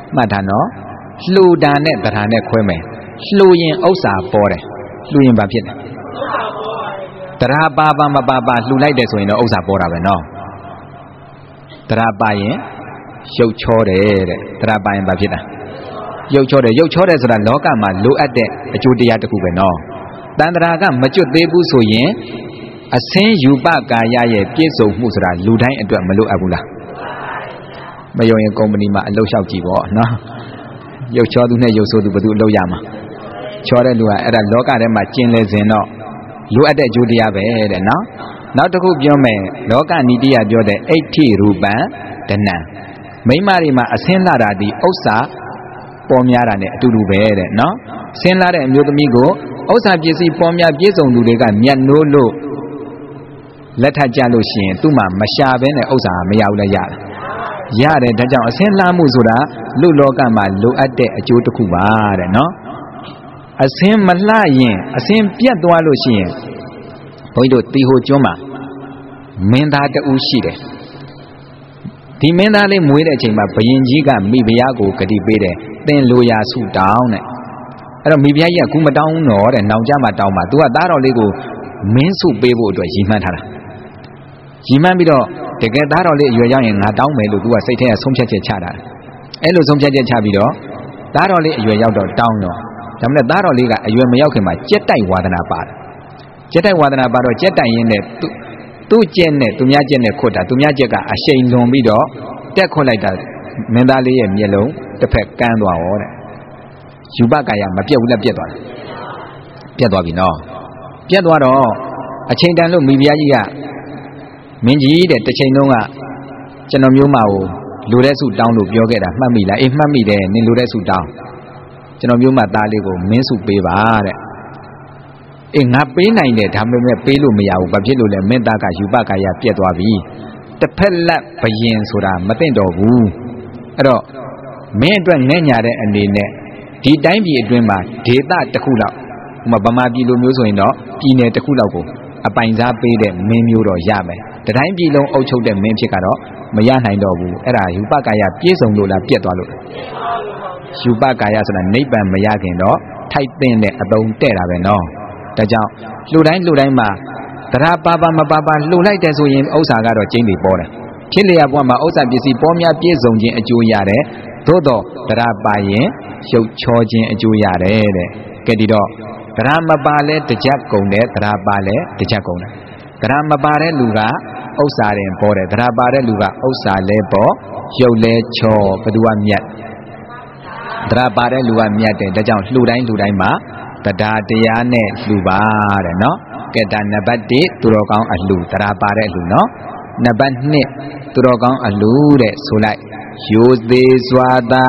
မှတ်ထားနော်လှူတာနဲ့တရားနဲ့ခွဲမယ်လှူရင်ဥစ္စာပေါ်တယ်လှူရင်ဘာဖြစ်လဲတရားပါပါမပါပါလှူလိုက်တယ်ဆိုရင်တော့ဥစ္စာပေါ်တာပဲနော်တရားပါရင်ရုပ်ချောတယ်တဲ့တရားပါရင်ဘာဖြစ်တာရုပ်ချောတယ်ဆိုတာလောကမှာလိုအပ်တဲ့အကျိုးတရားတစ်ခုပဲနော်တန်ត្រာကမကျွတ်သေးဘူးဆိုရင်အစင်းယူပကာယရဲ့ပြည့်စုံမှုဆိုတာလူတိုင်းအတွက်မလိုအပ်ဘူးလားမယုံရင်ကုမ္ပဏီမှာအလုပ်လျှောက်ကြည့်ပေါ့နော်ရုပ်ချောသူနဲ့ရုပ်ဆိုးသူဘယ်သူအလုပ်ရမှာချောတဲ့လူကအဲ့ဒါလောကထဲမှာကျင်လေစဉ်တော့လိုအပ်တဲ့အကျိုးတရားပဲတဲ့နော်နောက်တစ်ခုပြောမယ်လောကနီတိယပြောတဲ့အိဋ္ဌိရူပံဒနံမိမတွေမှာအစင်းလာတာဒီဥစ္စာပေါ်များတာနဲ့အတူတူပဲတဲ့နော်ဆင်းလာတဲ့အမျိုးသမီးကိုဥစ္စာပစ္စည်းပေါ်များပြည့်စုံသူတွေကမြတ်နိုးလို့လက်ထပ်ကြလို့ရှိရင်သူ့မှာမရှာဘဲနဲ့ဥစ္စာမရဘူးလဲရတယ်ဒါကြောင့်အစင်းလာမှုဆိုတာလူလောကမှာလိုအပ်တဲ့အကျိုးတစ်ခုပါတဲ့နော်အစင်းမလှရင်အစင်းပြတ်သွားလို့ရှိရင်ဘုန်းကြီးတို့တီဟိုကျွန်းမှာမင်းသားတဦးရှိတယ်ဒီမင်းသားလေးမွေးတဲ့အချိန်မှာဘုရင်ကြီးကမိဖုရားကိုဂတိပေးတယ်သင်လိုရာဆုတောင်းတဲ့အဲ့တော့မိဖုရားကြီးကကူမတောင်းဘူးနော်တဲ့နောင်ကြမှာတောင်းပါ तू ကသားတော်လေးကိုမင်းဆုပေးဖို့အတွက်ရည်မှန်းထားတာရည်မှန်းပြီးတော့တကယ်သားတော်လေးအရွယ်ရောက်ရင်ငါတောင်းမယ်လို့ तू ကစိတ်ထဲကဆုံးဖြတ်ချက်ချတာအဲ့လိုဆုံးဖြတ်ချက်ချပြီးတော့သားတော်လေးအရွယ်ရောက်တော့တောင်းတော့ဒါမှမဟုတ်သားတော်လေးကအရွယ်မရောက်ခင်မှာကြက်တိုက်ဝါဒနာပါတယ်ကြက်တိုက်ဝါဒနာပါတော့ကြက်တိုင်ရင်းနဲ့သူ့ကြက်နဲ့သူများကြက်နဲ့ခွတ်တာသူများကြက်ကအရှိန်လွန်ပြီးတော့တက်ခွတ်လိုက်တာမင်းသားလေးရဲ့မျက်လုံးတစ်ဖက်ကန်းသွားရောတဲ့ယူပကာယမပြတ်ဘူးလားပြတ်သွားတယ်ပြတ်သွားပြီနော်ပြတ်သွားတော့အချိန်တန်လို့မိဖုရားကြီးကမင်းကြီးတဲ့တစ်ချိန်လုံးကကျွန်တော်မျိုးမကိုလူတဲ့စုတောင်းလို့ပြောခဲ့တာမှတ်မိလားအေးမှတ်မိတယ်နင်လူတဲ့စုတောင်းကျွန်တော်မျိုးမသားလေးကိုမင်းစုပေးပါတဲ့အေးငါပေးနိုင်တယ်ဒါပေမဲ့ပေးလို့မရဘူးဘာဖြစ်လို့လဲမင်းသားကယူပကာယပြတ်သွားပြီတစ်ဖက်လက်ဘယင်ဆိုတာမသိတော့ဘူးအဲ့တော့မင်းအတွက်ငဲ့ညာတဲ့အနေနဲ့ဒီတိုင်းပြည်အတွင်းမှာဒေသတစ်ခုလောက်ဥပမာဗမာပြည်လိုမျိုးဆိုရင်တော့ပြည်နယ်တစ်ခုလောက်ကိုအပိုင်စားပေးတဲ့မင်းမျိုးတော့ရမယ်တတိုင်းပြည်လုံးအုပ်ချုပ်တဲ့မင်းဖြစ်ကတော့မရနိုင်တော့ဘူးအဲ့ဒါယူပကာယပြည့်စုံလို့လားပြတ်သွားလို့ယူပကာယဆိုတာနိဗ္ဗာန်မရခင်တော့ထိုက်တဲ့တဲ့အတုံးတဲ့တာပဲနော်ဒါကြောင့်လူတိုင်းမှာတရားပါပါမပါပါလှူလိုက်တယ်ဆိုရင်ဥစ္စာကတော့ကျင်းနေပေါ်တယ်ဖြစ်လျက်ဘဝမှာဥစ္စာပစ္စည်းပေါ်များပြည့်စုံခြင်းအကျိုးရတယ်သို့တော့တရားပါရင်ရုပ်ချောခြင်းအကျိုးရတယ်တဲ့ကဲဒီတော့တရားမပါလဲတကြက်ကုန်တယ်တရားပါလဲတကြက်ကုန်တယ်တရားမပါတဲ့လူကဥစ္စာရင်ပေါ်တယ်တရားပါတဲ့လူကဥစ္စာလဲပေါ်ရုပ်လဲချောဘယ်သူကမြတ်တရားပါတဲ့လူကမြတ်တယ်ဒါကြောင့်လှူတိုင်းမှာတရားတရားနဲ့လှူပါတဲ့နော်ကဲဒါနံပါတ်1သူတော်ကောင်းအလှူတရားပါတဲ့အလှူနော်နံပါတ်2သူတော်ကောင်းအလှူတဲ့ဆိုလိုက်ရိုသေးစွာသာ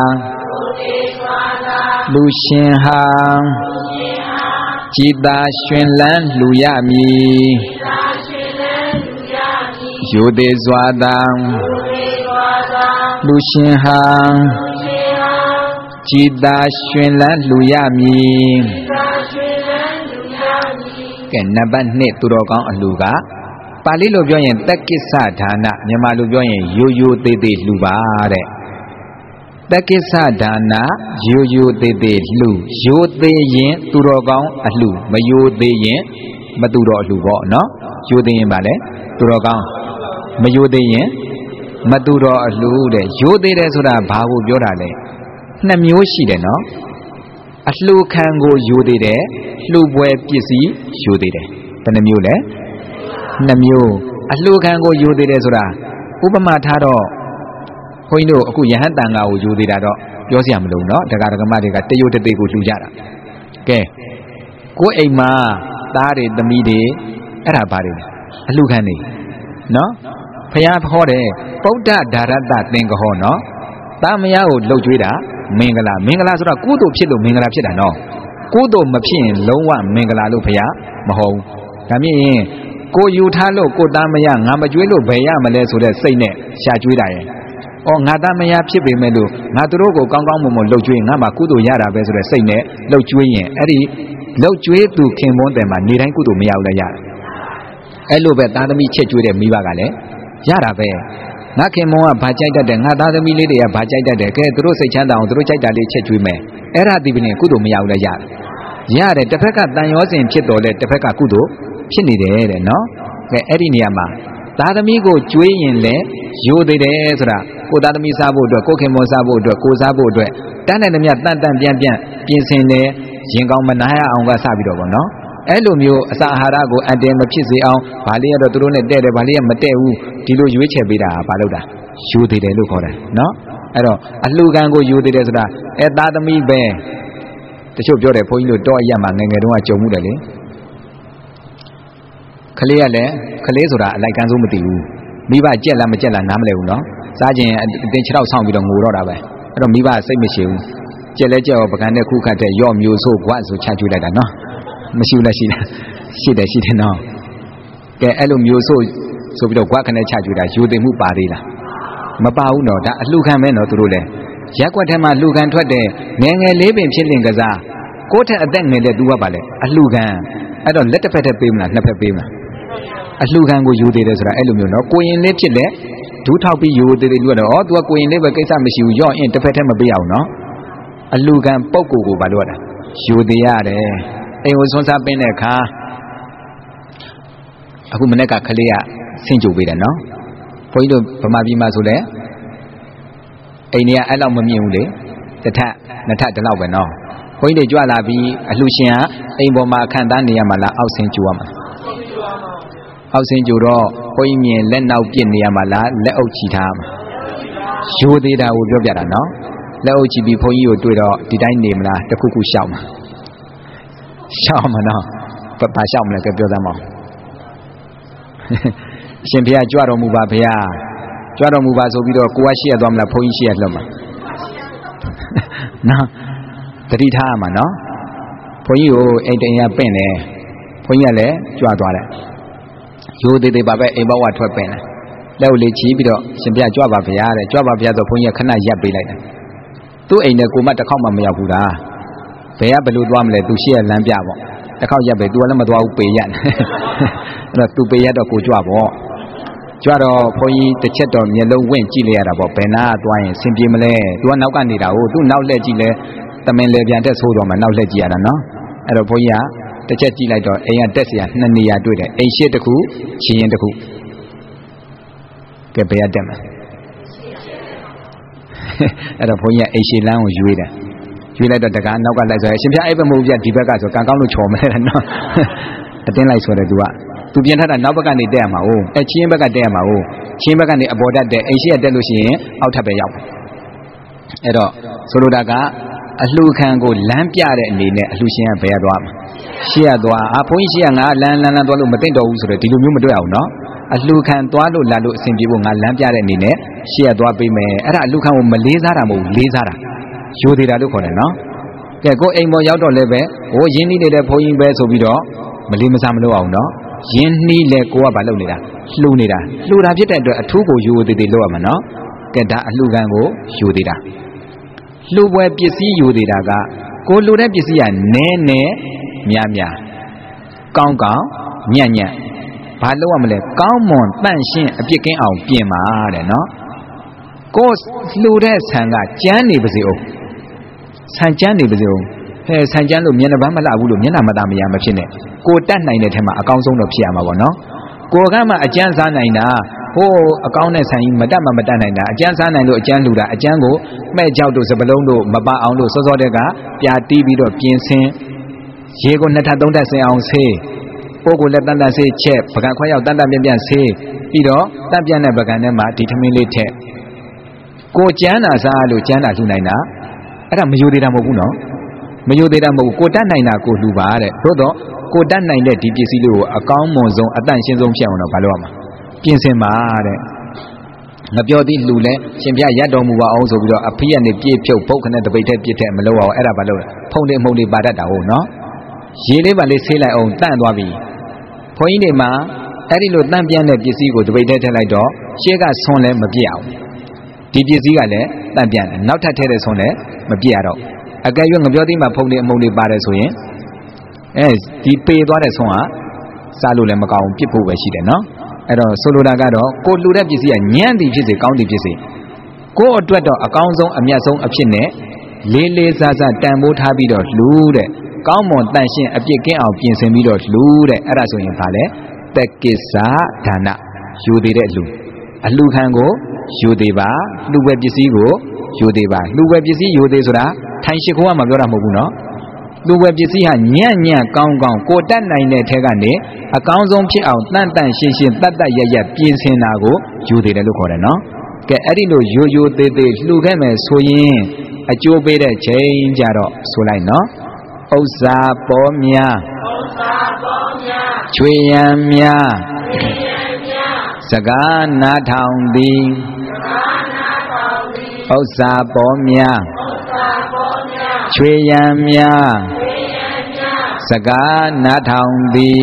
လူရှင်ဟာကြည်သာရှင်လန်းလှူရမည်ရိုသေးစွာသာလူရှင်ဟာကြည်သာရှင်လန်းလှူရမည်ကဲနံပါတ်2သူတော်ကောင်းအလှူကပါဠိလိုပြောရင်တက္ကိစ္စဒါနမြန်မာလိုပြောရင်ရိုးရိုးသေးသေးလှူပါတဲ့တက္ကိစ္စဒါနရိုးရိုးသေးသေးလှူရိုးသေးရင်သူတော်ကောင်းအလှူမရိုးသေးရင်မသူတော်အလှူပေါ့နော်ရိုးသေးရင်ဗာလဲသူတော်ကောင်းမရိုးသေးရင်မသူတော်အလှူတဲ့ရိုးသေးတယ်ဆိုတာဘာကိုပြောတာလဲ2မျိုးရှိတယ်နော်အလှူခံကိုယူသေးတယ်လှူပွဲပစ္စည်းယူသေးတယ်ဘယ်နှမျိုးလဲ2မျိုးအလှူခံကိုယူသေးတယ်ဆိုတာဥပမာထားတော့ခွင်းတို့အခုယဟန်တန်ဃာကိုယူသေးတာတော့ပြောစရာမလိုနော်ဒကာဒကမတွေကတရုတ်တသိကိုလှူကြတာကဲကိုယ်အိမ်မှာသားတွေသမီးတွေအဲ့ဒါဘာတွေလဲအလှူခံနေနော်ဖះဟောတယ်ပုဒ္ဒဒါရတသင်္ကဟောနော်သားမယားကိုလှုပ်ကြွေးတာမင်္ဂလာဆိုတာကုသိုလ်ဖြစ်လို့မင်္ဂလာဖြစ်တာနော်ကုသိုလ်မဖြစ်ရင်လုံးဝမင်္ဂလာလို့ဖះမဟုတ်ဘူးဒါမြင်ရင်ကိုယူထားလို့ကိုသားမယားငါမကြွေးလို့ဘယ်ရမလဲဆိုတဲ့စိတ်နဲ့ရှာကြွေးတာရဲ့ဩငါသားမယားဖြစ်ပေမဲ့လို့ငါတို့ကိုကောင်းကောင်းမွန်မွန်လှုပ်ကြွေးငါမှကုသိုလ်ရတာပဲဆိုတဲ့စိတ်နဲ့လှုပ်ကြွေးရင်အဲ့ဒီလှုပ်ကြွေးသူခင်မွန်းတယ်မှာနေတိုင်းကုသိုလ်မရဘူးလဲရတယ်အဲ့လိုပဲသားသမီးချက်ကြွေးတဲ့မိဘကလည်းရတာပဲငါခင်မောကဘာကြိုက်တတ်တယ်ငါသားသမီးလေးတွေကဘာကြိုက်တတ်တယ်ကဲသူတို့စိတ်ချမ်းသာအောင်သူတို့ကြိုက်တာလေးချက်ကျွေးမယ်အဲ့ဒါဒီပင်ကုသိုလ်မရဘူးလဲရတယ်တစ်ဖက်ကတန်ရောစဉ်ဖြစ်တော်လဲတစ်ဖက်ကကုသိုလ်ဖြစ်နေတယ်တဲ့နော်ကဲအဲ့ဒီနေရာမှာသားသမီးကိုကျွေးရင်လည်းယိုသေးတယ်ဆိုတာကိုသားသမီးစားဖို့အတွက်ကိုခင်မောစားဖို့အတွက်ကိုစားဖို့အတွက်တန်းတဲ့မြတ်တန်ပြန်ပြင်ဆင်တယ်ရင်ကောင်းမနာရအောင်ကစပြီးတော့ပေါ့နော်အဲ့လိုမျိုးအစာအာဟာရကိုအတည်မဖြစ်စေအောင်ဗာလေးကတော့သူတို့နဲ့တဲ့တယ်ဗာလေးကမတဲ့ဘူးဒီလိုရွေးချယ်ပေးတာဘာလို့တာယူသေးတယ်လို့ခေါ်တယ်နော်အဲ့တော့အလှခံကိုယူသေးတယ်ဆိုတာအဲ့သားသမီးပဲတချို့ပြောတယ်ဘုန်းကြီးတို့တော့အရက်မှာငယ်ငယ်တုန်းကကြုံမှုတယ်လေကလေးကလည်းကလေးဆိုတာအလိုက်ကန်းစိုးမသိဘူးမိဘကြက်လားမကြက်လားနားမလဲဘူးနော်စားခြင်းအတင်းခြေထောက်ဆောင်ပြီးတော့ငိုတော့တာပဲအဲ့တော့မိဘစိတ်မရှိဘူးကြက်လဲကြက်ရောပကံနဲ့ခုခတ်တဲ့ရော့မျိုးဆိုးကွာဆိုချကျွေးလိုက်တာနော်မရှိဘူးလားရှိတယ်နော်ကဲအဲ့လိုမျိုးဆိုပြီးတော့ကွာခနဲ့ချကျွေးတာယူသိမှုပါသေးလားမပါဘူးနော်ဒါအလှခံပဲနော်သူတို့လည်းရက်ွက်ထဲမှာလှခံထွက်တဲ့ငယ်ငယ်လေးပင်ဖြစ်လင်ကစားကိုယ့်ထက်အသက်ငယ်တဲ့သူကပါလေအလှခံအဲ့တော့လက်တစ်ဖက်တည်းပေးမလားနှစ်ဖက်ပေးမလားအလှခံကိုယူသေးတယ်ဆိုတာအဲ့လိုမျိုးနော်ကိုရင်လေးဖြစ်လေဒူးထောက်ပြီးယူသေးတယ်လူကတော့သူကကိုရင်လေးပဲကိစ္စမရှိဘူးရော့ရင်တစ်ဖက်တည်းမပေးအောင်နော်အလှခံပုံကိုဘာလို့ရတာယူသေးရတယ်အိမ်ကိုဆွမ်းစားပင်းတဲ့အခါအခုမနေ့ကကလေးကဆင့်ကြိုပေးတယ်နော်ဘုန်းကြီးတို့ဗမာပြည်မှာဆိုလဲအိမ်တွေကအဲ့လောက်မမြင်ဘူးလေတစ်ထပ်နှစ်ထပ်ဒီလောက်ပဲနော်ဘုန်းကြီးတွေကြွလာပြီးအလှရှင်ကအိမ်ပေါ်မှာအခန့်သားနေရမှာလားအောက်ဆင်းကြိုရမှာအောက်ဆင်းကြိုတော့ဘုန်းကြီးမြင်လက်နောက်ပြစ်နေရမှာလားလက်အုပ်ချီထားမှာရိုးသေးတာကိုပြောပြတာနော်လက်အုပ်ချီပြီးဘုန်းကြီးကိုတွေ့တော့ဒီတိုင်းနေမလားတစ်ခုခုရှောက်မှာရှောက်မှာနော်ဘာရှောက်မလဲပြောသမ်းပါရှင်ဘုရားကြွတော်မူပါဘုရားကြွတော်မူပါဆိုပြီးတော့ကိုကရှိရသွားမလားဘုန်းကြီးရှိရလှမှာနော်တတိထားမှာနော်ဘုန်းကြီးကိုအိမ်တအိမ်ကပင့်တယ်ဘုန်းကြီးကလည်းကြွသွားတယ်ရိုးသေးသေးပါပဲအိမ်ဘောက်ကထွက်ပင့်တယ်လက်ကိုလေးချီးပြီးတော့ရှင်ဘုရားကြွပါဘုရားတဲ့ကြွပါဘုရားဆိုဘုန်းကြီးကခဏရပ်ပေးလိုက်တယ်သူ့အိမ်နဲ့ကိုမတစ်ခေါက်မှမရောက်ဘူးလားဘယ်ကဘယ်လိုသွားမလဲသူရှိရလမ်းပြပေါ့တစ်ခေါက်ရပ်ပဲသူကလည်းမသွားဘူးပေရအဲ့တော့သူပေရတော့ကိုကြွပေါ့ကြွတော့ဘုန်းကြီးတစ်ချက်တော့မျက်လုံးဝင့်ကြည့်လိုက်ရတာပေါ့ဘယ်နာသွားရင်စင်ပြေမလဲသူကနောက်ကနေတာဟုတ်သူနောက်လှည့်ကြည့်လဲသမင်လေပြန်တက်ဆိုးတော့မှနောက်လှည့်ကြည့်ရတာနော်အဲ့တော့ဘုန်းကြီးကတစ်ချက်ကြည့်လိုက်တော့အိမ်ကတက်เสียနှစ်နေရာတွေ့တယ်အိမ်ရှိတစ်ခုရှင်ရင်တစ်ခုကဲဘယ်ရတက်မလဲအဲ့တော့ဘုန်းကြီးကအိမ်ရှိလမ်းကိုရွေးတယ်ရွေးလိုက်တော့တကားနောက်ကလိုက်ဆိုရင်ရှင်ပြအဲ့ဘက်မဟုတ်ပြဒီဘက်ကဆိုကံကောင်းလို့ချော်မလဲနော်အတင်းလိုက်ဆိုတယ်သူပြင်ထားတာနောက်ဘက်ကနေတက်ရမှာဟုတ်အဲချင်းဘက်ကတက်ရမှာဟုတ်ချင်းဘက်ကနေအပေါ်တက်တယ်အိမ်ရှိရတက်လို့ရှိရင်အောက်ထပ်ပဲရောက်အဲ့တော့ဆိုလိုတာကအလှခံကိုလမ်းပြတဲ့အနေနဲ့အလှရှင်ကဘယ်ရသွားမှာရှေ့ရသွားဘုန်းကြီးရှေ့ကငါလမ်းသွားလို့မသိတော့ဘူးဆိုတော့ဒီလိုမျိုးမတွေ့အောင်နော်အလှခံသွားလို့လာလို့အဆင်ပြေဖို့ငါလမ်းပြတဲ့အနေနဲ့ရှေ့ရသွားပေးမယ်အဲ့ဒါအလှခံကိုမလေးစားတာမဟုတ်ဘူးလေးစားတာယူသေးတာလို့ခေါ်တယ်နော်ကဲကိုအိမ်ပေါ်ရောက်တော့လည်းပဲဟိုရင်းနှီးနေတဲ့ဘုန်းကြီးပဲဆိုပြီးတော့မလေးမစားမလုပ်အောင်နော်ရင်းနှီးလဲကိုကဘာလုပ်နေတာလှူနေတာဖြစ်တဲ့အတွက်အထူးကိုယူသေးသေးလုပ်ရမှာနော်ကဲဒါအလှခံကိုယူသေးတာလှူပွဲပစ္စည်းယူသေးတာကကိုလှူတဲ့ပစ္စည်းကနဲနဲများကောင်းညံ့ဘာလုပ်ရမလဲကောင်းမွန်တန့်ရှင်းအပြစ်ကင်းအောင်ပြင်ပါတဲ့နော်ကိုလှူတဲ့ဆံကကျန်းနေပါစေအောင်ဆံကျန်းနေပါစေအောင်ဆံကျန်းလို့မျက်နှာပန်းမလှဘူးလို့မျက်နှာမသားမရမဖြစ်နဲ့ကိုတတ်နိုင်တဲ့ထဲမှာအကောင်းဆုံးတော့ဖြစ်ရမှာပေါ့နော်ကိုကမှအကျန်းစားနိုင်တာဟိုအကောင်းတဲ့ဆံကြီးမတတ်နိုင်တာအကျန်းစားနိုင်လို့အကျန်းလှူတာအကျန်းကိုမှဲ့ကြောက်တို့စပလုံးတို့မပအောင်လို့စောတဲ့ကပြာတီးပြီးတော့ပြင်ဆင်ရေကို2ထပ်3ထပ်ဆင်အောင်ဆေးပိုးကိုလည်းတန်ဆေးချက်ပကံခွဲရောက်တန်ပြန်ဆေးပြီးတော့တန်ပြန်တဲ့ပကံထဲမှာဒီထမင်းလေးထက်ကိုကျန်းတာစားလို့ကျန်းတာလှူနိုင်တာအဲ့ဒါမယိုသေးတာမဟုတ်ဘူးနော်မယိုသေးတာမဟုတ်ဘူးကိုတတ်နိုင်တာကိုလှူပါတဲ့သို့တော့ကိုတတ်နိုင်တဲ့ဒီပစ္စည်းလေးကိုအကောင်းမွန်ဆုံးအတန့်ရှင်းဆုံးဖြစ်အောင်တော့မလုပ်ရမှာပြင်ဆင်ပါတဲ့ငါပြောသည်လှူလဲရှင်ပြရတ်တော်မူပါအောင်ဆိုပြီးတော့အဖေကနေပြေးဖြုတ်ပုတ်ခနဲ့တပိတ်ထဲပြစ်ထဲမလုပ်အောင်အဲ့ဒါဘာလုပ်လဲဖုံနေမှုန်နေပါတတ်တာဟုတ်နော်ရေလေးပါလေးဆေးလိုက်အောင်တန့်သွားပြီဘုန်းကြီးတွေမှာအဲ့ဒီလိုတန့်ပြန့်တဲ့ပစ္စည်းကိုတပိတ်ထဲထည့်လိုက်တော့ရှေ့ကဆွန်းလဲမပြစ်အောင်ဒီပစ္စည်းကလည်းတန့်ပြန့်တယ်နောက်ထပ်ထည့်တဲ့ဆွန်းလဲမပြစ်ရတော့အကယ်၍ငါပြောသည်မှာဖုံနေအမုံတွေပါတယ်ဆိုရင်ဒီပေသွားတဲ့ဆွန်းကစားလို့လည်းမကောင်းပြစ်ဖို့ပဲရှိတယ်နော်အဲ့တော့ဆိုလိုတာကတော့ကိုလှူတဲ့ပစ္စည်းကညံ့သည်ဖြစ်စေကောင်းသည်ဖြစ်စေကိုအတွက်တော့အကောင်းဆုံးအမြတ်ဆုံးအဖြစ်နဲ့လေးလေးစားစားတန်ဖိုးထားပြီးတော့လှူတဲ့ကောင်းမွန်တန်ရှင်းအပြစ်ကင်းအောင်ပြင်ဆင်ပြီးတော့လှူတဲ့အဲ့ဒါဆိုရင်ဗာလဲတက်ကိစ္စဒါနယူသေးတဲ့လှူအလှူခံကိုယူသေးပါလှူဝဲပစ္စည်းကိုယူသေးပါလှူဝဲပစ္စည်းယူသေးဆိုတာထိုင်ရှိခိုးကမပြောတာမဟုတ်ဘူးနော်လှူဝဲပစ္စည်းဟာညံ့ညံ့ကောင်းကောင်းကိုတတ်နိုင်တဲ့ထဲကနေအကောင်းဆုံးဖြစ်အောင်တန်တန်ရှင်းရှင်းတတ်တတ်ရရပြင်ဆင်တာကိုယူသေးတယ်လို့ခေါ်တယ်နော်ကဲအဲ့ဒီလိုယူယူသေးသေးလှူခဲ့မယ်ဆိုရင်အကျိုးပေးတဲ့ချိန်ကြတော့ဆိုလိုက်နော်ဥစ္စာပေါ်များချွေရန်များစကားနားထောင်သည်ဥစ္စာပေါ်များချွေရန်များစကားနားထောင်သည်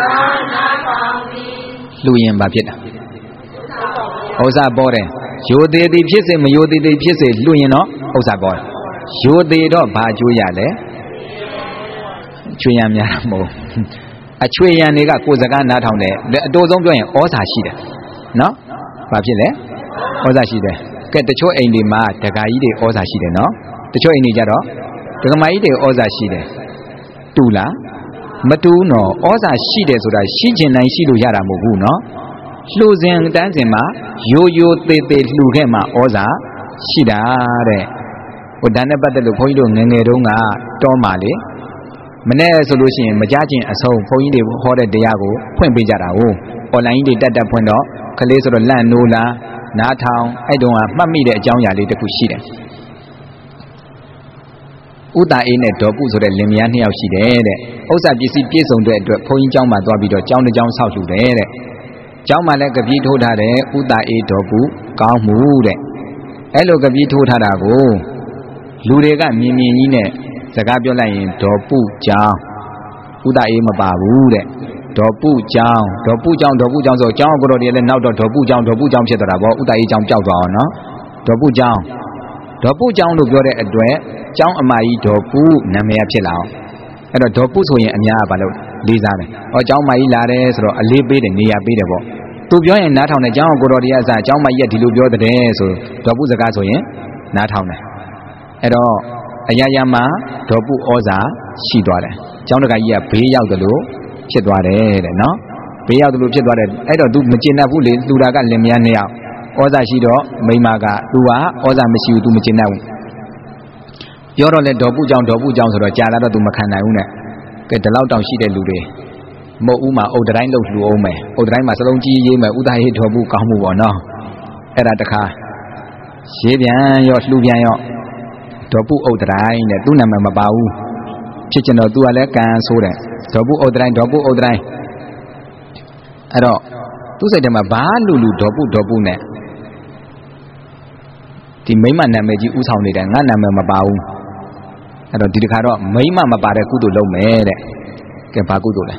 လှူရင်ဘာဖြစ်တာဥစ္စာပေါ်တယ်ယိုသေးသည်ဖြစ်စေမယိုသေးသည်ဖြစ်စေလှူရင်တော့ဥစ္စာပေါ်တယ်ယိုသေးတော့ဘာကျိုးရလဲချွေရန်များမဟုတ်အချွေရန်တွေကကိုယ်စကားနားထောင်တယ်အတိုးဆုံးပြောရင်ဩဇာရှိတယ်နော်ဘာဖြစ်လဲဩဇာရှိတယ်ကဲတချို့အိမ်တွေမှာဒကာကြီးတွေဩဇာရှိတယ်နော်တချို့အိမ်တွေကြတော့ဒကမကြီးတွေဩဇာရှိတယ်တူလားမတူနော်ဩဇာရှိတယ်ဆိုတာရှိကျင်တိုင်းရှိလို့ရတာမဟုတ်ဘူးနော်လှူစဉ်တန်းစဉ်မှာရိုးရိုးသေးသေးလှူခဲ့မှဩဇာရှိတာတဲ့ဟိုဒါနဲ့ပတ်သက်လို့ဘုန်းကြီးတို့ငယ်ငယ်တုန်းကတောမှာလေမနေ့ဆိုလို့ရှိရင်မကြခြင်းအဆုံးဘုန်းကြီးတွေဟောတဲ့တရားကိုဖွင့်ပေးကြတာကိုအွန်လိုင်းတွေတက်ဖွင့်တော့ကလေးဆိုတော့လန့်နိုးလားနားထောင်အဲ့တုန်းကမှတ်မိတဲ့အကြောင်းအရာလေးတစ်ခုရှိတယ်ဥတာအေးနဲ့ဒေါ်ပုဆိုတဲ့လင်မယားနှစ်ယောက်ရှိတယ်တဲ့ဥစ္စာပစ္စည်းပြည့်စုံတဲ့အတွက်ဘုန်းကြီးကျောင်းမှာသွားပြီးတော့ကျောင်းတစ်ကျောင်းဆောက်လှူတယ်တဲ့ကျောင်းမှာလည်းကပီးထိုးထားတယ်ဥတာအေးဒေါ်ပုကောင်းမှုတဲ့အဲ့လိုကပီးထိုးထားတာကိုလူတွေကမြင်မြင်ကြီးနဲ့စကားပြောလိုက်ရင်ဒေါ်ပုကျောင်းဥတာအေးမပါဘူးတဲ့ဒေါ်ပုကျောင်းဒေါ်ပုကျောင်းဒေါ်ပုကျောင်းဆိုကျောင်းအကိုတော်တွေလည်းနောက်တော့ဒေါ်ပုကျောင်းဖြစ်သွားတာပေါ့ဥတာအေးကျောင်းပျောက်သွားအောင်နော်ဒေါ်ပုကျောင်းလို့ပြောတဲ့အတွက်ကျောင်းအမကြီးဒေါ်ပုနာမည်ဖြစ်လာအောင်အဲ့တော့ဒေါ်ပုဆိုရင်အများကဘာလို့လေးစားတယ်။ကျောင်းမကြီးလာတယ်ဆိုတော့အလေးပေးတယ်နေရာပေးတယ်ပေါ့။သူပြောရင်နားထောင်တယ်ကျောင်းအကိုတော်တွေကအစားကျောင်းမကြီးကဒီလိုပြောတဲ့ဆိုဒေါ်ပုစကားဆိုရင်နားထောင်တယ်။အဲ့တော့အရာရာမှာဒေါ်ပုဩဇာရှိသွားတယ်။ကျောင်းတကာကြီးကဘေးရောက်တယ်လို့ဖြစ်သွားတယ်တဲ့နော်။ဘေးရောက်တယ်လို့ဖြစ်သွားတယ်။အဲ့တော့ तू မကျေနပ်ဘူးလေလူတာကလင်မယားနှစ်ယောက်ဩဇာရှိတော့မိမက तू ကဩဇာမရှိဘူး तू မကျေနပ်ဘူးပြောတော့လေဒေါ်ပုကျောင်းဆိုတော့ကြာလာတော့ तू မခံနိုင်ဘူးနဲ့ကဲဒီလောက်တောင်ရှိတဲ့လူတွေမဟုတ်ဦးမှာအုတ်တိုင်းလို့လှူအောင်မယ်အုတ်တိုင်းမှာစလုံးကြီးရေးမယ်ဥဒဟိဒေါ်ပုကောင်းမှုပေါ့နော်အဲ့ဒါတခါရေးပြန်ရောလှူပြန်ရောဒေါ်ပုအုတ်တိုင်းနဲ့သူ့နာမည်မပါဘူးဖြစ်ချင်တော့ तू ကလည်းကံဆိုးတယ်ဒေါ်ပုအုတ်တိုင်းအဲ့တော့သူ့စိတ်ထဲမှာဘာလူဒေါ်ပုနဲ့ဒီမိမနာမည်ကြီးဥဆောင်နေတယ်ငါနာမည်မပါဘူးအဲ့တော့ဒီတခါတော့မိမမပါတဲ့ကုသိုလ်လုပ်မယ်တဲ့ကဲဘာကုသိုလ်လဲ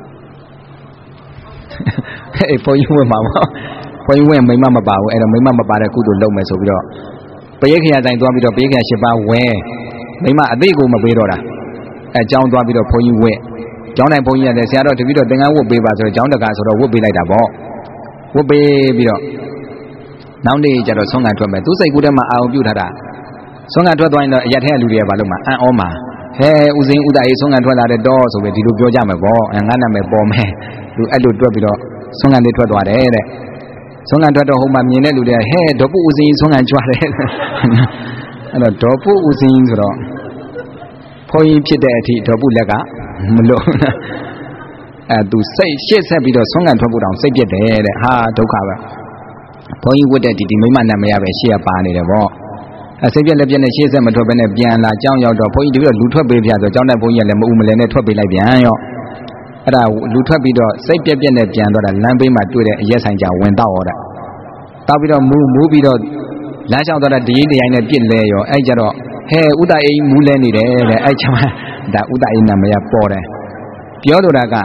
အေးဘုန်းကြီးဝင်မှာပေါ့ဘုန်းကြီးဝင်မိမမပါဘူးအဲ့တော့မိမမပါတဲ့ကုသိုလ်လုပ်မယ်ဆိုပြီးတော့ပရိက္ခရာတိုင်းသွားပြီးတော့ပရိက္ခရာ၈ပါးဝဲမိမအသေးကိုမပေးတော့တာအဲအကြောင်းသွားပြီးတော့ဘုန်းကြီးဝဲကျောင်းတိုင်းဘုန်းကြီးရတယ်ဆရာတော်တပည့်တော်သင်္ကန်းဝတ်ပေးပါဆိုတော့ကျောင်းတကာဆိုတော့ဝတ်ပေးလိုက်တာပေါ့ဝတ်ပေးပြီးတော့နောက်နေ့ကျတော့ဆုံးခံထွက်မယ်သူစိတ်ကူးထဲမှာအာရုံပြုထားတာဆုံးခံထွက်သွားရင်တော့အရက်ထဲကလူတွေကဘာလို့မှအံ့ဩမှာဟဲဦးစင်းဥဒအေးဆုံးခံထွက်လာတဲ့တော့ဆိုပြီးဒီလိုပြောကြမယ်ပေါ့ငါနာမည်ပေါ်မယ်သူအဲ့လိုတွက်ပြီးတော့ဆုံးခံလေးထွက်သွားတယ်တဲ့ဆုံးခံထွက်တော့ဟိုမှာမြင်တဲ့လူတွေကဟဲဒေါ်ပုဦးစင်းဆုံးခံကြွားတယ်အဲ့တော့ဒေါ်ပုဦးစင်းဆိုတော့ဘုန်းကြီးဖြစ်တဲ့အထိဒေါ်ပုလက်ကမလို့အဲသူစိတ်ရှေ့ဆက်ပြီးတော့ဆုံးခံထွက်ဖို့တောင်စိတ်ပြက်တယ်တဲ့ဟာဒုက္ခပဲဘုန်းကြီးဝတ်တဲ့ဒီမိမနာမည်ရပဲရှေ့ကပါနေတယ်ပေါ့အစိတ်ပြက်လက်ပြက်နဲ့ရှေ့ဆက်မထွက်ဘဲနဲ့ပြန်လာကြောင်းရောက်တော့ဘုန်းကြီးတပည့်တော်လူထွက်ပေးပြဆိုကြောင်းတဲ့ဘုန်းကြီးကလည်းမအူမလဲနဲ့ထွက်ပေးလိုက်ပြန်ရောအဲ့ဒါလူထွက်ပြီးတော့စိတ်ပြက်ပြက်နဲ့ပြန်တော့တာလမ်းဘေးမှာတွေ့တဲ့အရက်ဆိုင်ကြဝင်တော့ဟောတာတောက်ပြီးတော့မူးပြီးတော့လမ်းလျှောက်တော့တာဒီတိုင်းနဲ့ပြစ်လဲရောအဲ့ကြတော့ဟဲဥဒအိမ်မူးလဲနေတယ်တဲ့အဲ့ချမ်းဒါဥဒအိမ်နာမည်ပေါ်တယ်ပြောတော့တာက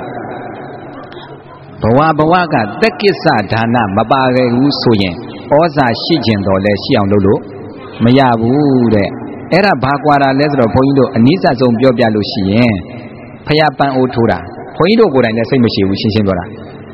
ဘဝကတက်ကိစ္စဒါနမပါခဲ့ဘူးဆိုရင်ဩဇာရှိကျင်တော်လဲရှိအောင်လုပ်လို့မရဘူးတဲ့အဲ့ဒါဘာကွာတာလဲဆိုတော့ဘုန်းကြီးတို့အနည်းဆုံးပြောပြလို့ရှိရင်ဖယားပန်းအိုးထိုးတာဘုန်းကြီးတို့ကိုယ်တိုင်လည်းစိတ်မရှိဘူးရှင်းပြောတာ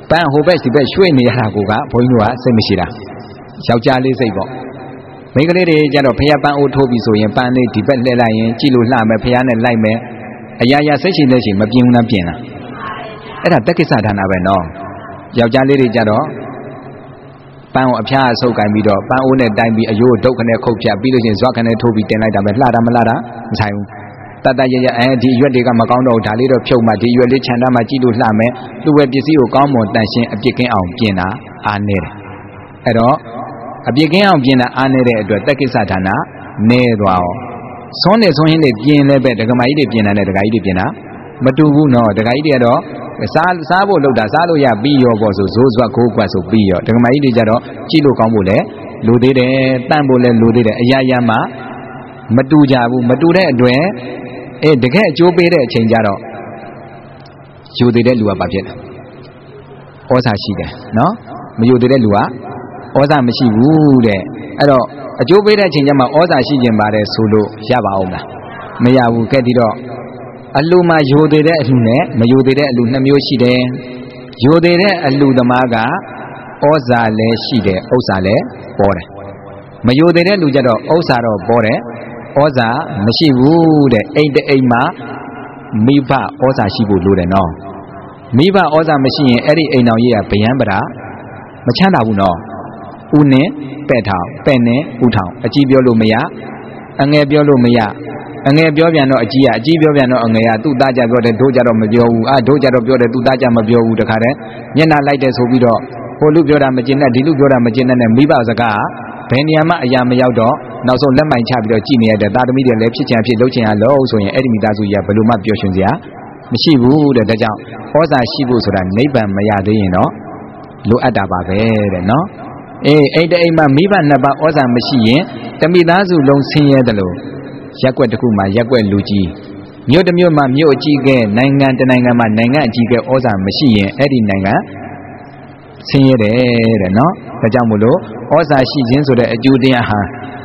ပန်းဟိုဘက်ဒီဘက်ရွှေ့နေရတာကိုကဘုန်းကြီးတို့ကစိတ်မရှိတာယောက်ျားလေးစိတ်ပေါ့မိန်းကလေးတွေကျတော့ဖះပန်းအိုးထိုးပြီးဆိုရင်ပန်းလေးဒီဘက်လှည့်လိုက်ရင်ကြည့်လို့လှမယ်ဖះနဲ့လိုက်မယ်အရာရာစိတ်ရှိလက်ရှိမပြင်းဘူးလားပြင်းလားအဲ့ဒါတက္ကိစ္စဌာနပဲနော်ယောက်ျားလေးတွေကျတော့ပန်းကိုအဖျားအဆုပ်ကင်ပြီးတော့ပန်းအိုးနဲ့တိုင်းပြီးအယိုးဒုတ်ခနဲ့ခုတ်ဖြတ်ပြီးလို့ရှိရင်ဇွတ်ခနဲ့ထိုးပြီးတင်လိုက်တာပဲလှတာမလှတာမဆိုင်ဘူးတတရရဒီရွက်တွေကမကောင်းတော့ဒါလေးတော့ဖြုတ်မှဒီရွက်လေးခြံသားမှကြည့်လို့လှမယ်သူ့ဝဲပစ္စည်းကိုကောင်းမွန်တန်ရှင်းအပြစ်ကင်းအောင်ပြင်တာအားနေတယ်အဲ့တော့အပြစ်ကင်းအောင်ပြင်တာအားနေတဲ့အတွက်တက္ကိစ္စဌာနနေသွားအောင်ဆွန်းနေဆွန်းရင်းတွေပြင်လဲပဲဒကမာကြီးတွေပြင်တာနဲ့ဒကာကြီးတွေပြင်တာမတူဘူးနော်ဒကာကြီးတွေကတော့စားဖို့လုပ်တာစားလို့ရပြီးရောပေါ့ဆိုဇိုးဇွတ်ကိုးကွက်ဆိုပြီးရောဒကမာကြီးတွေကြတော့ကြည့်လို့ကောင်းဖို့လဲလိုသေးတယ်တန့်ဖို့လဲလိုသေးတယ်အရာရာမှမတူကြဘူးမတူတဲ့အတွက်တကယ်အကျိုးပေးတဲ့အချိန်ကြတော့ယူသေးတဲ့လူကဘာဖြစ်လဲဩဇာရှိတယ်နော်မယူသေးတဲ့လူကဩဇာမရှိဘူးတဲ့အဲ့တော့အကျိုးပေးတဲ့အချိန်ကျမှဩဇာရှိခြင်းပါတယ်ဆိုလို့ရပါအောင်လားမရဘူးကဲဒီတော့အလူမှာယူသေးတဲ့အလူနဲ့မယူသေးတဲ့အလူနှစ်မျိုးရှိတယ်ယူသေးတဲ့အလူသမားကဩဇာလည်းရှိတယ်ဥစ္စာလည်းပေါ်တယ်မယူသေးတဲ့လူကြတော့ဥစ္စာတော့ပေါ်တယ်ဩဇာမရှိဘူးတဲ့အိမ်တအိမ်မှာမိဘဩဇာရှိဖို့လိုတယ်နော်မိဘဩဇာမရှိရင်အဲ့ဒီအိမ်တော်ကြီးကဗျံပရာမချမ်းသာဘူးနော်ဦးနဲ့ပဲ့ထောင်ပဲ့နဲ့ဦးထောင်အကြီးပြောလို့မရအငယ်ပြောလို့မရအငယ်ပြောပြန်တော့အကြီးပြောပြန်တော့အငယ်ကသူ့သားကြပြောတယ်တို့ကြတော့မပြောဘူးတို့ကြတော့ပြောတယ်သူ့သားကြမပြောဘူးတခါတည်းမျက်နှာလိုက်တယ်ဆိုပြီးတော့ဟိုလူပြောတာမကျင်နဲ့ဒီလူပြောတာမကျင်နဲ့မိဘစကားဘယ်နေရာမှအရာမရောက်တော့နောက်ဆုံးလက်မိုင်ချပြီးတော့ကြည်နေရတဲ့သားသမီးတွေလည်းဖြစ်ချင်ဖြစ်လုပ်ချင်ရလို့ဆိုရင်အဲ့ဒီမိသားစုကြီးကဘယ်လိုမှပျော်ရွှင်စရာမရှိဘူးတဲ့ဒါကြောင့်ဩဇာရှိဖို့ဆိုတာနိဗ္ဗာန်မရသေးရင်တော့လိုအပ်တာပါပဲတဲ့နော်အိမ်တအိမ်မှာမိဘနှစ်ပါးဩဇာမရှိရင်တမိသားစုလုံးဆင်းရဲတယ်လို့ရက်ွက်တစ်ခုမှာရက်ွက်လူကြီးမြို့တစ်မြို့မှာမြို့အကြီးကဲနိုင်ငံတစ်နိုင်ငံမှာနိုင်ငံအကြီးကဲဩဇာမရှိရင်အဲ့ဒီနိုင်ငံဆင်းရဲတယ်တဲ့နော်ဒါကြောင့်မို့လို့ဩဇာရှိခြင်းဆိုတဲ့အကျိုးတရားဟာ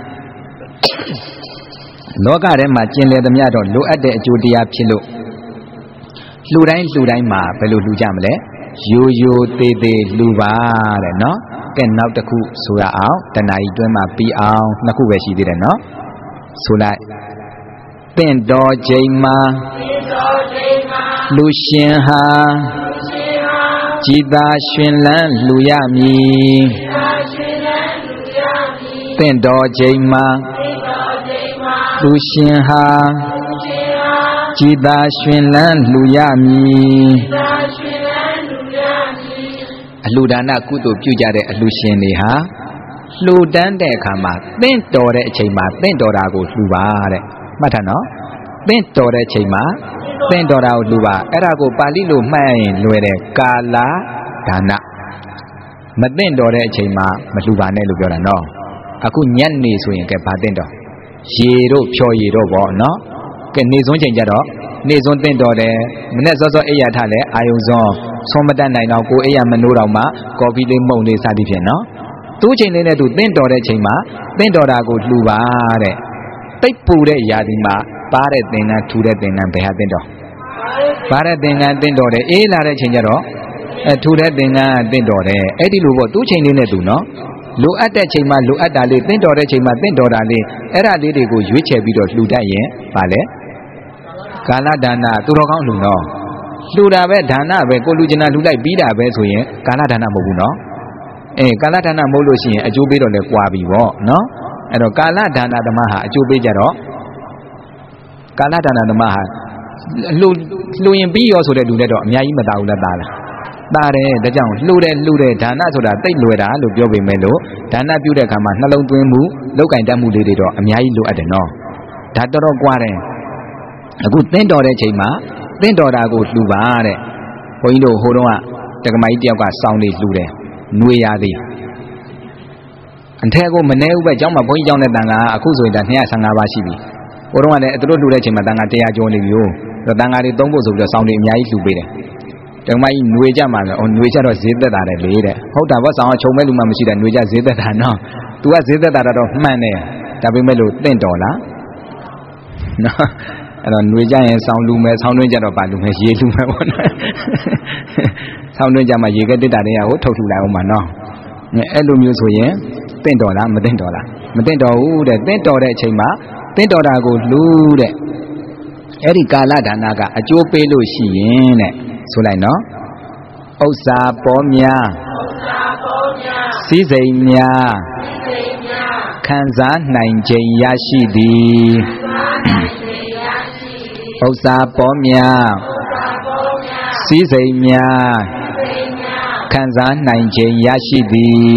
လောကထဲမှာကျင်လည်သမျှတော့လိုအပ်တဲ့အကျိုးတရားဖြစ်လို့လှူတိုင်းမှာဘယ်လိုလှူကြမလဲရိုးရိုးသေးသေးလှူပါတဲ့နော်ကဲနောက်တစ်ခုဆိုရအောင်တဏှာကြီးတွင်းမှာပြီးအောင်နှစ်ခုပဲရှိသေးတယ်နော်ဆိုလိုက်တင့်တော်ချိန်မှာလူရှင်ဟာကြည်သာရှင်လန်းလှူရမည်တင့်တော်ချိန်မှာလူရှင်ဟာကြည်သာရှင်လန်းလှူရမည်အလှူဒါနကုသိုလ်ပြုကြတဲ့အလှူရှင်တွေဟာလှူဒန်းတဲ့အခါမှာတင့်တော်တဲ့အချိန်မှာတင့်တော်တာကိုလှူပါတဲ့မှတ်ထားနော်တင့်တော်တဲ့အချိန်မှာတင့်တော်တာကိုလှူပါအဲ့ဒါကိုပါဠိလိုမှတ်ရင်လွယ်တယ်ကာလဒါနမတင့်တော်တဲ့အချိန်မှာမလှူပါနဲ့လို့ပြောတာနော်အခုညနေဆိုရင်ကဲဘာတင့်တော်ရေတို့ဖြော်ရည်တို့ပေါ့နော်ကဲနေစွန်းချိန်ကြတော့နေစွန်းတင့်တော်တယ်မနေ့စောစောအိယာထလဲအာယုံစွန်းဆုံးမတတ်နိုင်တော့ကိုအိယာမနိုးတော့မှကော်ဖီလေးမှုန့်လေးစသည်ဖြင့်နော်သူ့ချိန်လေးနဲ့သူတင့်တော်တဲ့ချိန်မှာတင့်တော်တာကိုလှူပါတဲ့တိတ်ပူတဲ့ຢာဒီမှာပါတဲ့သင်္ကန်းထူတဲ့သင်္ကန်းဘယ်ဟာတင့်တော်ပါတဲ့သင်္ကန်းတင့်တော်တယ်အေးလာတဲ့ချိန်ကျတော့ထူတဲ့သင်္ကန်းတင့်တော်တယ်အဲ့ဒီလိုပေါ့သူ့ချိန်လေးနဲ့သူနော်လိုအပ်တဲ့ချိန်မှာလိုအပ်တာလေးတင့်တော်တဲ့ချိန်မှာတင့်တော်တာလေးအဲ့ဒါလေးတွေကိုရွေးချယ်ပြီးတော့လှူတတ်ရင်ဗာလဲကာလဒါနသူတော်ကောင်းလှူနော်လှူတာပဲဒါနပဲကိုလူကျင်တာလှူလိုက်ပြီးတာပဲဆိုရင်ကာလဒါနမဟုတ်ဘူးနော်ကာလဒါနမဟုတ်လို့ရှိရင်အကျိုးပေးတော့လဲကွာပြီပေါ့နော်အဲ့တော့ကာလဒါနသမားဟာအကျိုးပေးကြတော့ကာလဒါနသမားဟာလှူရင်ပြီးရောဆိုတဲ့လူနဲ့တော့အများကြီးမသာဘူးလားသားလားသားတယ်ဒါကြောင့်လှူတယ်ဒါနဆိုတာတိတ်လွယ်တာလို့ပြောပေမဲ့လို့ဒါနပြုတဲ့အခါမှာနှလုံးသွင်းမှုလောက်ကင်တတ်မှုလေးတွေတော့အများကြီးလိုအပ်တယ်နော်ဒါတော်ကွာတယ်အခုသင့်တော်တဲ့ချိန်မှာသင့်တော်တာကိုလှူပါတဲ့ဘုန်းကြီးတို့ဟိုတုန်းကတက္ကမကြီးတယောက်ကစောင်းလေးလှူတယ်နှွေရသေးအထက်ကိုမနေဘူးပဲကျောင်းမှာဘုန်းကြီးကျောင်းတဲ့တန်ခါအခုဆိုရင်ဒါ215ပါးရှိပြီဟိုတုန်းကလည်းသူတို့လှူတဲ့ချိန်မှာတန်ခါ100ကျော်နေပြီဟုတ်တန်ခါတွေသုံးဖို့ဆိုပြီးတော့စောင်းတွေအများကြီးလှူပေးတယ်တက္ကမကြီးနှွေကြမှာလဲနှွေကြတော့ဈေးသက်တာတယ်လေတဲ့ဟုတ်တာဘောစောင်းကခြုံမဲ့လူမှမရှိတာနှွေကြဈေးသက်တာနော် तू ကဈေးသက်တာတော့မှန်တယ်ဒါပေမဲ့လို့တင့်တော်လားနော်နွေကြရင်ဆောင်းလူမယ်ဆောင်းတွင်းကြတော့ပါလူမယ်ရေလူမယ်ပေါ့နော်ဆောင်းတွင်းကြမှာရေကတက်တာတွေကဟိုထုတ်ထူလိုက်အောင်ပါနော်အဲ့လိုမျိုးဆိုရင်တင့်တော်လားမတင့်တော်လားမတင့်တော်ဘူးတဲ့တင့်တော်တဲ့အချိန်မှာတင့်တော်တာကိုလူတဲ့အဲ့ဒီကာလဒါနကအကျိုးပေးလို့ရှိရင်တဲ့ဆိုလိုက်နော်ဥစ္စာပေါ်များစည်းစိမ်များခံစားနိုင်ခြင်းရရှိသည်ဥစ္စာပေါ်များစည်းစိမ်များခံစားနိုင်ခြင်းရရှိသည်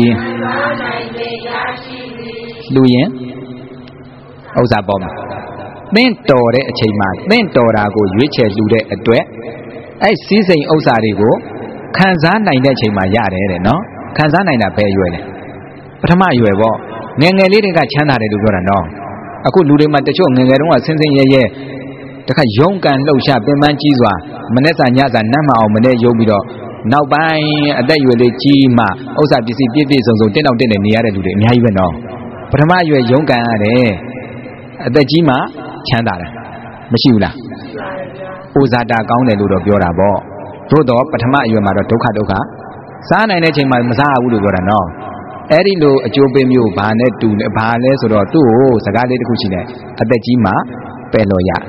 လူရင်ဥစ္စာပေါ်မှာသင့်တော်တဲ့အချိန်မှာသင့်တော်တာကိုရွေးချယ်လူတဲ့အတွက်အဲ့စည်းစိမ်ဥစ္စာတွေကိုခံစားနိုင်တဲ့အချိန်မှာရတယ်တဲ့နော်ခံစားနိုင်တာပဲရွယ်လေပထမရွယ်ပေါ့ငယ်ငယ်လေးတွေကချမ်းသာတယ်လို့ပြောတာနော်အခုလူတွေမှာတချို့ငယ်ငယ်တုန်းကဆင်းဆင်းရဲရဲတခါရုံးကန်လှုပ်ရှားပင်ပန်းကြီးစွာမနေ့စာညစာနတ်မအောင်မနေ့ရုပ်ပြီးတော့နောက်ပိုင်းအသက်ရွယ်လေးကြီးမှဥစ္စာပစ္စည်းပြည့်ပြည့်စုံစုံတင်းတောင်တင်းနေနေရတဲ့လူတွေအများကြီးပဲနော်ပထမရွယ်ရုံးကန်ရတယ်အသက်ကြီးမှချမ်းသာတယ်မရှိဘူးလားဥဇာတာကောင်းတယ်လို့တော့ပြောတာပေါ့သို့တော့ပထမအရွယ်မှာတော့ဒုက္ခစားနိုင်တဲ့ချိန်မှာမစားဘူးလို့ပြောတာနော်အဲ့ဒီလိုအကျိုးပေးမျိုးဘာနဲ့တူလဲဘာလဲဆိုတော့သူ့ကိုစကားလေးတစ်ခုရှိတယ်အသက်ကြီးမှပဲလို့ရ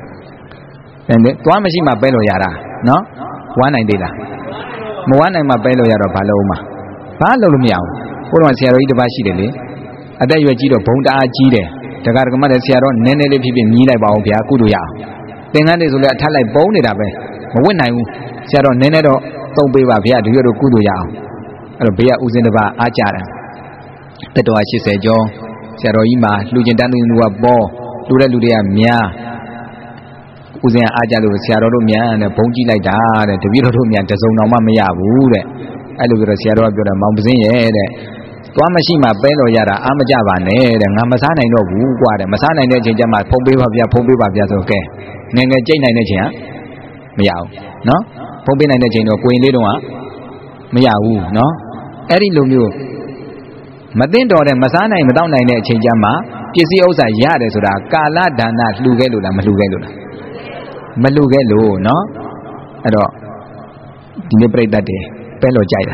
သွားမရှိမှပဲလို့ရတာနော်ဝမ်းနိုင်သေးလားမဝမ်းနိုင်မှပဲလို့ရတော့ဘာလို့မှဘာလို့လို့မရဘူးဘုရားဆရာတော်ကြီးတစ်ပါးရှိတယ်လေအသက်ရွယ်ကြီးတော့ဘုံတအားကြီးတယ်တက္ကမတဲ့ဆရာတော်နည်းနည်းလေးဖြစ်ဖြစ်မြည်လိုက်ပါအောင်ဗျာကုလို့ရအောင်သင်္ကန်းတွေဆိုလည်းအထက်လိုက်ပုံနေတာပဲမဝင့်နိုင်ဘူးဆရာတော်နည်းနည်းတော့သုံးပေးပါဗျာဒီရတော့ကုလို့ရအောင်အဲ့တော့ဘေးကဦးစင်းတစ်ပါးအားကြတယ်တက်တော်80ကျော်ဆရာတော်ကြီးမှာလှူကျင်တန်းသူကပေါ်လှူတဲ့လူတွေကများဦးစင်းအားကြလို့ဆရာတော်တို့များတဲ့ဘုံကြည့်လိုက်တာတဲ့တပည့်တော်တို့များတစုံတော်မှမရဘူးတဲ့အဲ့လိုပြောတော့ဆရာတော်ကပြောတယ်မောင်ပစင်းရဲ့တဲ့သွားမရှိမှပဲလို့ရတာအားမကြပါနဲ့တဲ့ငါမစားနိုင်တော့ဘူးကွာတဲ့မစားနိုင်တဲ့အချိန်ကျမှဖုံးပေးပါဗျာဖုံးပေးပါဗျာဆိုကဲငယ်ငယ်ကြိတ်နိုင်တဲ့ချိန်ကမရဘူးနော်ဖုံးပေးနိုင်တဲ့ချိန်တော့ကိုရင်လေးတော့မရဘူးနော်အဲ့ဒီလိုမျိုးမသိတော်တဲ့မစားနိုင်မတော့နိုင်တဲ့အချိန်ကျမှပစ္စည်းဥစ္စာရတယ်ဆိုတာကာလဒါနလှူခဲ့လို့လားမလှူခဲ့လို့လားမလှူခဲ့လို့နော်အဲ့တော့ဒီနေ့ပြိတ္တတွေပဲလို့ကြိုက်တာ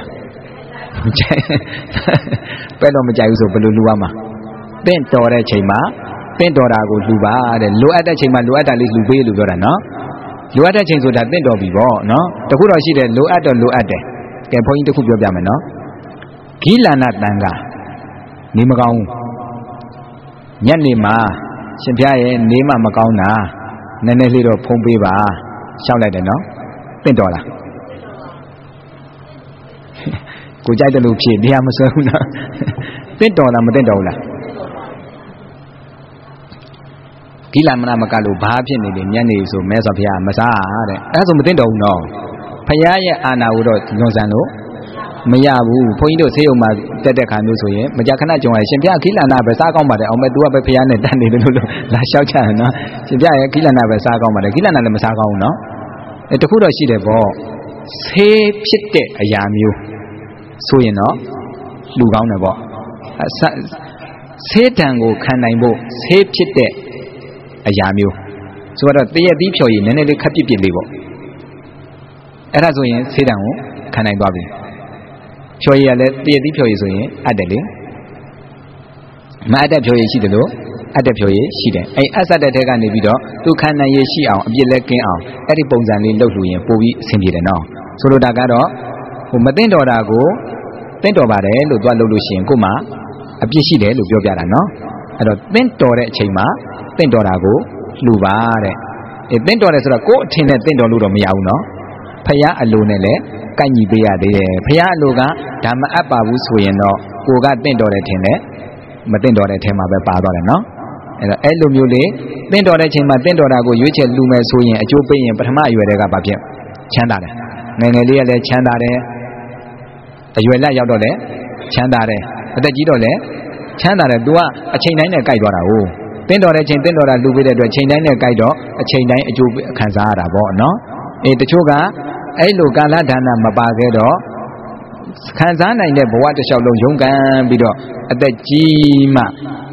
ပဲတော့မကြိုက်ဘူးဆိုဘယ်လိုလှူရမှာတင့်တော်တဲ့ချိန်မှာတင့်တော်တာကိုလှူပါတဲ့လိုအပ်တဲ့ချိန်မှာလိုအပ်တာလေးလှူပေးလို့ပြောတာနော်လိုအပ်တဲ့ချိန်ဆိုတာတင့်တော်ပြီပေါ့နော်တခုတော့ရှိတယ်လိုအပ်တော့လိုအပ်တယ်ကဲဘုန်းကြီးတခုပြောပြမယ်နော်ဂိလာနတန်ကနေမကောင်းညနေမှာရှင်ဖျားရဲ့နေမှမကောင်းတာနည်းနည်းလေးတော့ဖုံးပေးပါရှောက်လိုက်တယ်နော်တင့်တော်လားကိုကြိုက်တယ်လို့ဖြေတရားမစွဲဘူးနော်တင့်တော်လားမတင့်တော်ဘူးလားဂိလာမနာမကလို့ဘာဖြစ်နေလဲညနေဆိုမဲဆိုဖျားမစားတဲ့အဲ့ဒါဆိုမတင့်တော်ဘူးနော်ဖျားရဲ့အာနာကိုတော့လွန်ဆန်လို့မရဘူးဘုန်းကြီးတို့ဆေးရုံမှာတက်တဲ့ခါမျိုးဆိုရင်မကြာခဏကြုံရရှင်ပြခိလနာပဲစားကောင်းပါတယ်အောင်မဲ့ तू ကပဲဖျားနဲ့တန်းနေလို့လာလျှောက်ချရနော်ရှင်ပြရဲ့ခိလနာပဲစားကောင်းပါတယ်ခိလနာလည်းမစားကောင်းဘူးနော်အဲတခုတော့ရှိတယ်ပေါ့ဆေးဖြစ်တဲ့အရာမျိုးဆိုရင်တော့လူကောင်းတယ်ပေါ့ဆေးတံကိုခံနိုင်ဖို့ဆေးဖြစ်တဲ့အရာမျိုးဆိုတော့တရက်သီးဖြော်ရည်နည်းနည်းလေးခပ်ပြစ်ပြစ်လေးပေါ့အဲ့ဒါဆိုရင်ဆေးတံကိုခံနိုင်သွားပြီဖြော်ရည်ကလည်းတည့်ရည်ဖြော်ရည်ဆိုရင်အပ်တယ်လေမအပ်တဲ့ဖြော်ရည်ရှိတယ်လို့အပ်တဲ့ဖြော်ရည်ရှိတယ်အဲ့အပ်စတဲ့ထဲကနေပြီးတော့သူခံနိုင်ရည်ရှိအောင်အပြစ်လဲကင်းအောင်အဲ့ဒီပုံစံလေးလုပ်လို့ရင်ပို့ပြီးအဆင်ပြေတယ်နော်ဆိုလိုတာကတော့ဟိုမသိတော်တာကိုသိတော်ပါတယ်လို့သွားလုပ်လို့ရှိရင်ကို့မှာအပြစ်ရှိတယ်လို့ပြောပြတာနော်အဲ့တော့သိတော်တဲ့အချိန်မှာသိတော်တာကိုလှူပါတဲ့အဲ့သိတော်တယ်ဆိုတော့ကို့အထင်နဲ့သိတော်လို့တော့မရဘူးနော်ဖယားအလိုနဲ့လည်းကိုက်ညီပေးရသေးတယ်ဖယားအလိုကဒါမအပ်ပါဘူးဆိုရင်တော့ကိုကတင့်တော်တယ်ထင်တယ်မတင့်တော်တဲ့ထဲမှာပဲပါသွားတယ်နော်အဲ့တော့အဲ့လိုမျိုးလေးတင့်တော်တဲ့ချိန်မှာတင့်တော်တာကိုရွေးချယ်လူမယ်ဆိုရင်အကျိုးပေးရင်ပထမအရွယ်တွေကဘာဖြစ်ချမ်းသာတယ်ငယ်ငယ်လေးကလည်းချမ်းသာတယ်အရွယ်လက်ရောက်တော့လည်းချမ်းသာတယ်အသက်ကြီးတော့လည်းချမ်းသာတယ် तू ကအချိန်တိုင်းနဲ့ကိုက်သွားတာဟုတ်တင့်တော်တဲ့ချိန်တင့်တော်တာလူပေးတဲ့အတွက်ချိန်တိုင်းနဲ့ကိုက်တော့အချိန်တိုင်းအကျိုးခံစားရတာပေါ့နော်တချို့ကအဲ့လိုကာလဒါနမပါခဲ့တော့ခံစားနိုင်တဲ့ဘဝတစ်လျှောက်လုံးရုန်းကန်ပြီးတော့အသက်ကြီးမှ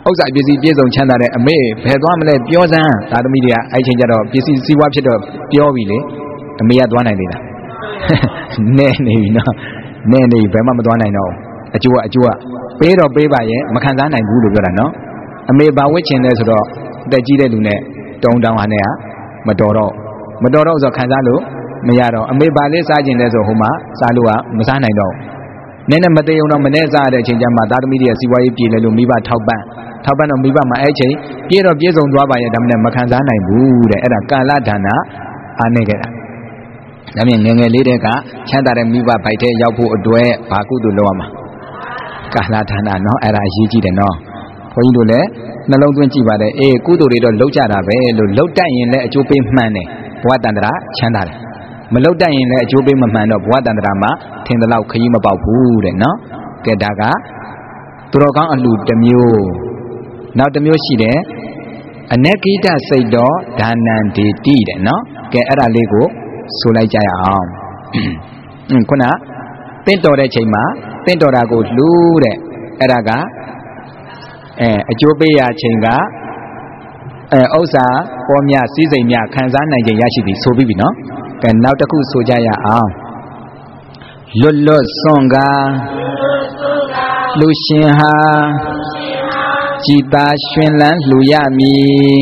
ဥစ္စာပစ္စည်းပြည့်စုံချမ်းသာတဲ့အမေဘယ်သွားမလဲပြောစမ်းသာသမီတွေကအဲ့ချိန်ကျတော့ပစ္စည်းစည်းဝါးဖြစ်တော့ပြောပြီလေအမေကသွားနိုင်သေးလားနဲနေပြီနော်နဲနေဘယ်မှမသွားနိုင်တော့အကျိုးကပေးတော့ပေးပါရဲ့မခံစားနိုင်ဘူးလို့ပြောတာနော်အမေဘာဝစ်ချင်လဲဆိုတော့အသက်ကြီးတဲ့လူနဲ့တောင်းဟာနဲ့ကမတော်တော့ဆိုခံစားလို့မရတော့အမေဘာလေးစားချင်လဲဆိုဟိုမှာစားလို့ကမစားနိုင်တော့နည်းနည်းမသေးုံတော့မနဲ့စားတဲ့အချိန်ကျမှသာသမီတွေကစီးပွားရေးပြေလဲလို့မိဘထောက်ပံ့တော့မိဘမှာအဲ့ချိန်ပြေတော့ပြေဆုံးသွားပါရဲ့ဒါမှမဟုတ်မခံစားနိုင်ဘူးတဲ့အဲ့ဒါကာလဒါနအားနေခဲ့တာဒါမြင်ငယ်ငယ်လေးတဲ့ကချမ်းသာတဲ့မိဘဘိုက်ထဲရောက်ဖို့အတွက်ဘာကုသိုလ်လုပ်ရမှာကာလဒါနနော်အဲ့ဒါအရေးကြီးတယ်နော်ဘုန်းကြီးတို့လည်းနှလုံးသွင်းကြည့်ပါတယ်အေးကုသိုလ်တွေတော့လုပ်ကြတာပဲလို့လုပ်တတ်ရင်လည်းအကျိုးပေးမှန်တယ်ဘဝတန္တရာချမ်းသာတယ်မလုပ်တတ်ရင်လည်းအကျိုးပေးမမှန်တော့ဘဝတန္တရာမှာထင်သလောက်ခရီးမပေါက်ဘူးတဲ့နော်ကဲဒါကသူတော်ကောင်းအလှတစ်မျိုးနောက်တစ်မျိုးရှိတယ်အနကိတစိတ်တော်ဒါနံဒေတိတဲ့နော်ကဲအဲ့ဒါလေးကိုဆိုလိုက်ကြရအောင်ခုနတင့်တော်တဲ့ချိန်မှာတင့်တော်တာကိုလှူတဲ့အဲ့ဒါကအကျိုးပေးရချိန်ကဥစ္စာပေါ်မြစည်းစိမ်မြခံစားနိုင်ခြင်းရရှိပြီဆိုပြီးပြီနော်ကဲနောက်တစ်ခုဆိုကြရအောင်လွတ်စွန့်ကလူရှင်ဟာကြည်သာရွှင်လန်းလှူရမည်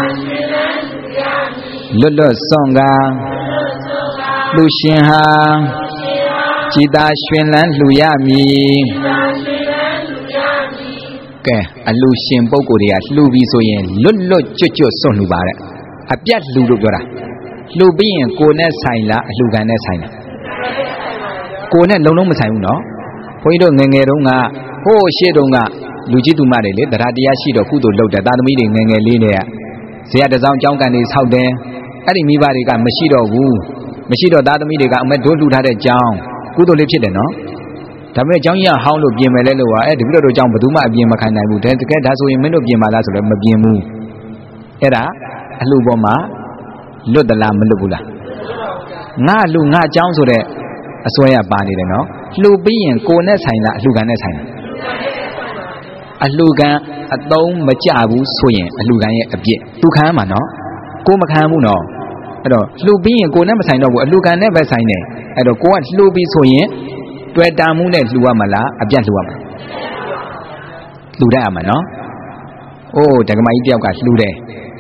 လွတ်စွန့်ကလူရှင်ဟာကြည်သာရွှင်လန်းလှူရမည်ကဲအလှရှင်ပုဂ္ဂိုလ်တွေကလှူပြီးဆိုရင်လွတ်ကျွတ်စွန့်လှူပါတဲ့အပြတ်လှူလို့ပြောတာလှူပြီးရင်ကိုယ်နဲ့ဆိုင်လားအလှူခံနဲ့ဆိုင်လားကိုယ်နဲ့လုံးမဆိုင်ဘူးနော်ဘုန်းကြီးတို့ငယ်ငယ်တုန်းကဟိုးရှေ့တုန်းကလူကြီးသူမတွေလေတရားတရားရှိတော့ကုသိုလ်လုပ်တယ်သာသမီတွေငယ်ငယ်လေးတွေကဇေယျတစောင်းအကြောင်းကန်တွေဆောက်တယ်အဲ့ဒီမိဘတွေကမရှိတော့ဘူးမရှိတော့သာသမီတွေကအမေတို့လှူထားတဲ့ကြောင်းကုသိုလ်လေးဖြစ်တယ်နော်ဒါပေမဲ့ကျောင်းကြီးကဟောင်းလို့ပြင်မယ်လဲလို့တပည့်တော်ကျောင်းဘယ်သူမှအပြင်မခံနိုင်ဘူးတကယ်ဒါဆိုရင်မင်းတို့ပြင်ပါလားဆိုတော့မပြင်ဘူးအဲ့ဒါအလှပေါ်မှာလွတ်သလားမလွတ်ဘူးလားငါလူငါကျောင်းဆိုတဲ့အစွဲရပါနေတယ်နော်လှူပြီးရင်ကိုယ်နဲ့ဆိုင်လားအလှခံနဲ့ဆိုင်လားအလှခံအသုံးမကျဘူးဆိုရင်အလှခံရဲ့အပြစ်သူခံမှာနော်ကိုမခံဘူးနော်အဲ့တော့လှူပြီးရင်ကိုယ်နဲ့မဆိုင်တော့ဘူးအလှခံနဲ့ပဲဆိုင်တယ်အဲ့တော့ကိုကလှူပြီးဆိုရင်တွေ့တာမှုနဲ့လှူရမလားအပြတ်လှူရမလားလှူတတ်ရမှာနော်အိုးဒကမကြီးတယောက်ကလှူတယ်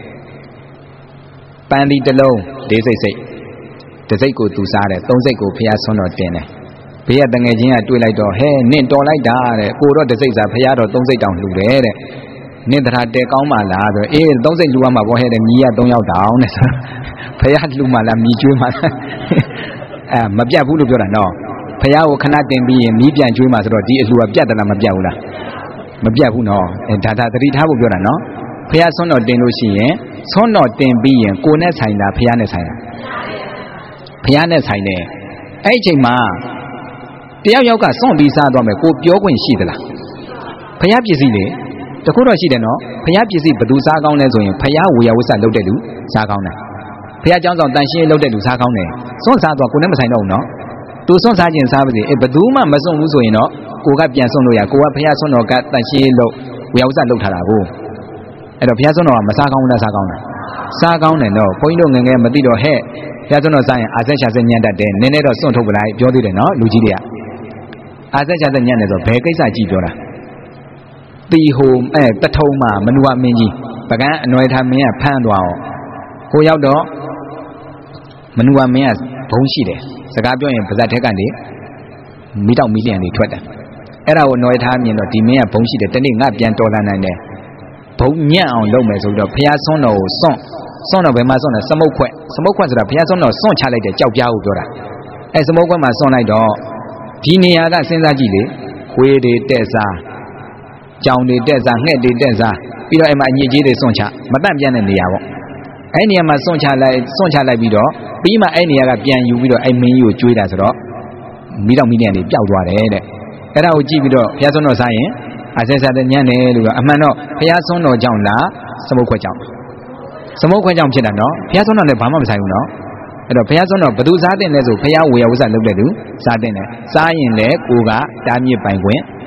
ပန်းဒီတစ်လုံး၄စိတ်တစ်စိတ်ကိုသူစားတယ်၃စိတ်ကိုဖះဆွန်းတော်တင်တယ်ဘေးကတငယ်ချင်းကတွေ့လိုက်တော့ဟဲနင့်တော်လိုက်တာတဲ့ကိုတော့တစ်စိတ်စားဖះတော့၃စိတ်တောင်လှူတယ်တဲ့နင့်တရားတဲကောင်းပါလားဆိုအေး၃စိတ်လှူရမှာပေါ့ဟဲ့တဲ့မြည်က၃ယောက်တောင်တဲ့ဆိုဖះလှူမှလားမြည်ကျွေးမှလားမပြတ်ဘူးလို့ပြောတာနော်ဖះကိုခဏတင်ပြီးရင်မြည်ပြန်ကျွေးမှဆိုတော့ဒီအလှူကပြတ်တယ်လားမပြတ်ဘူးလားမပြတ်ဘူးနော်ဒါသတိထားဖို့ပြောတာနော်ဖះဆွန်းတော်တင်လို့ရှိရင်ဆွန်းတော်တင်ပြီးရင်ကိုနဲ့ဆိုင်တာဖះနဲ့ဆိုင်တာဖះနဲ့ဆိုင်တယ်အဲ့ဒီအချိန်မှာတယောက်ကစွန့်ပြီးစားသွားမယ်ကိုပြောခွင့်ရှိသလားဖះပစ္စည်းလေတခုတော့ရှိတယ်နော်ဖះပစ္စည်းဘယ်သူစားကောင်းလဲဆိုရင်ဖះဝေယဝစ္စလုပ်တဲ့လူစားကောင်းတယ်ဖះเจ้าဆောင်တန်ရှင်းလုပ်တဲ့လူစားကောင်းတယ်စွန့်စားသွားကိုနဲ့မဆိုင်တော့ဘူးနော်သူစွန့်စားခြင်းစားပါစေဘယ်သူမှမစွန့်ဘူးဆိုရင်တော့ကိုကပြန်စွန့်လို့ရကိုကဖះစွန့်တော်ကတန်ရှင်းလုပ်ဝေယဝစ္စလုပ်ထားတာကိုအဲ့တော့ဖះစွန့်တော်ကမစားကောင်းဘူးလားစားကောင်းလားစားကောင်းတယ်နော်ဘုန်းကြီးတို့ငယ်ငယ်မသိတော့ဟဲ့ဖះစွန့်တော်စားရင်အာဆက်ရှာဆက်ညံ့တတ်တယ်နည်းနည်းတော့စွန့်ထုတ်ပလိုက်ပြောသေးတယ်နော်လူကြီးတွေကအာဆက်ရှာဆက်ညံ့တယ်ဆိုဘယ်ကိစ္စကြည့်ပြောတာတီဟိုတထုံမှာမနုဝမင်းကြီးပကန်းအနွယ်ထားမင်းကဖမ်းသွားအောင်ဟိုရောက်တော့မနုဝမင်းကဘုံရှိတယ်စကားပြောရင်ပါဇက်ထက်ကနေမိတော့မိလျံနေထွက်တယ်အဲ့ဒါကိုအနွယ်ထားမြင်တော့ဒီမင်းကဘုံရှိတယ်တနေ့ငါပြန်တော်လာနိုင်တယ်ဘုံညံ့အောင်လုပ်မယ်ဆိုပြီးတော့ဖះဆွန်းတော်ကိုစွန့်တော့ဘယ်မှာစွန့်လဲစမုတ်ခွက်ဆိုတာဖះဆွန်းတော်စွန့်ချလိုက်တဲ့ကြောက်ပြားကိုပြောတာအဲစမုတ်ခွက်မှာစွန့်လိုက်တော့ဒီနေရာကစဉ်းစားကြည့်လေခွေးတွေတက်စားကြောင်တွေတက်စားငှက်တွေတက်စားပြီးတော့အဲ့မှာအညစ်အကြေးတွေစွန့်ချမတန့်ပြန့်တဲ့နေရာပေါ့အဲ့နေရာမှာစွန့်ချလိုက်ပြီးတော့ပြီးမှအဲ့နေရာကပြန်ယူပြီးတော့အဲ့မင်းကြီးကိုကျွေးတာဆိုတော့မိတော့မိလျံတွေပျောက်သွားတယ်တဲ့အဲ့ဒါကိုကြည့်ပြီးတော့ဖះဆွန်းတော်စားရင်အဆက်ဆက်တဲ့ညံ့တယ်လို့အမှန်တော့ဖះဆွန်းတော်ကြောင့်လားစမုတ်ခွက်ကြောင့်ဖြစ်တာနော်ဖះဆွန်းတော်လည်းဘာမှမဆိုင်ဘူးနော်အဲ့တော့ဖះဆွန်းတော်ဘယ်သူစားတဲ့လဲဆိုဖះဝေယဝစ္စလုပ်တဲ့လူစားတဲ့တယ်စားရင်လည်းကိုကတားမြစ်ပိုင်ခွင့်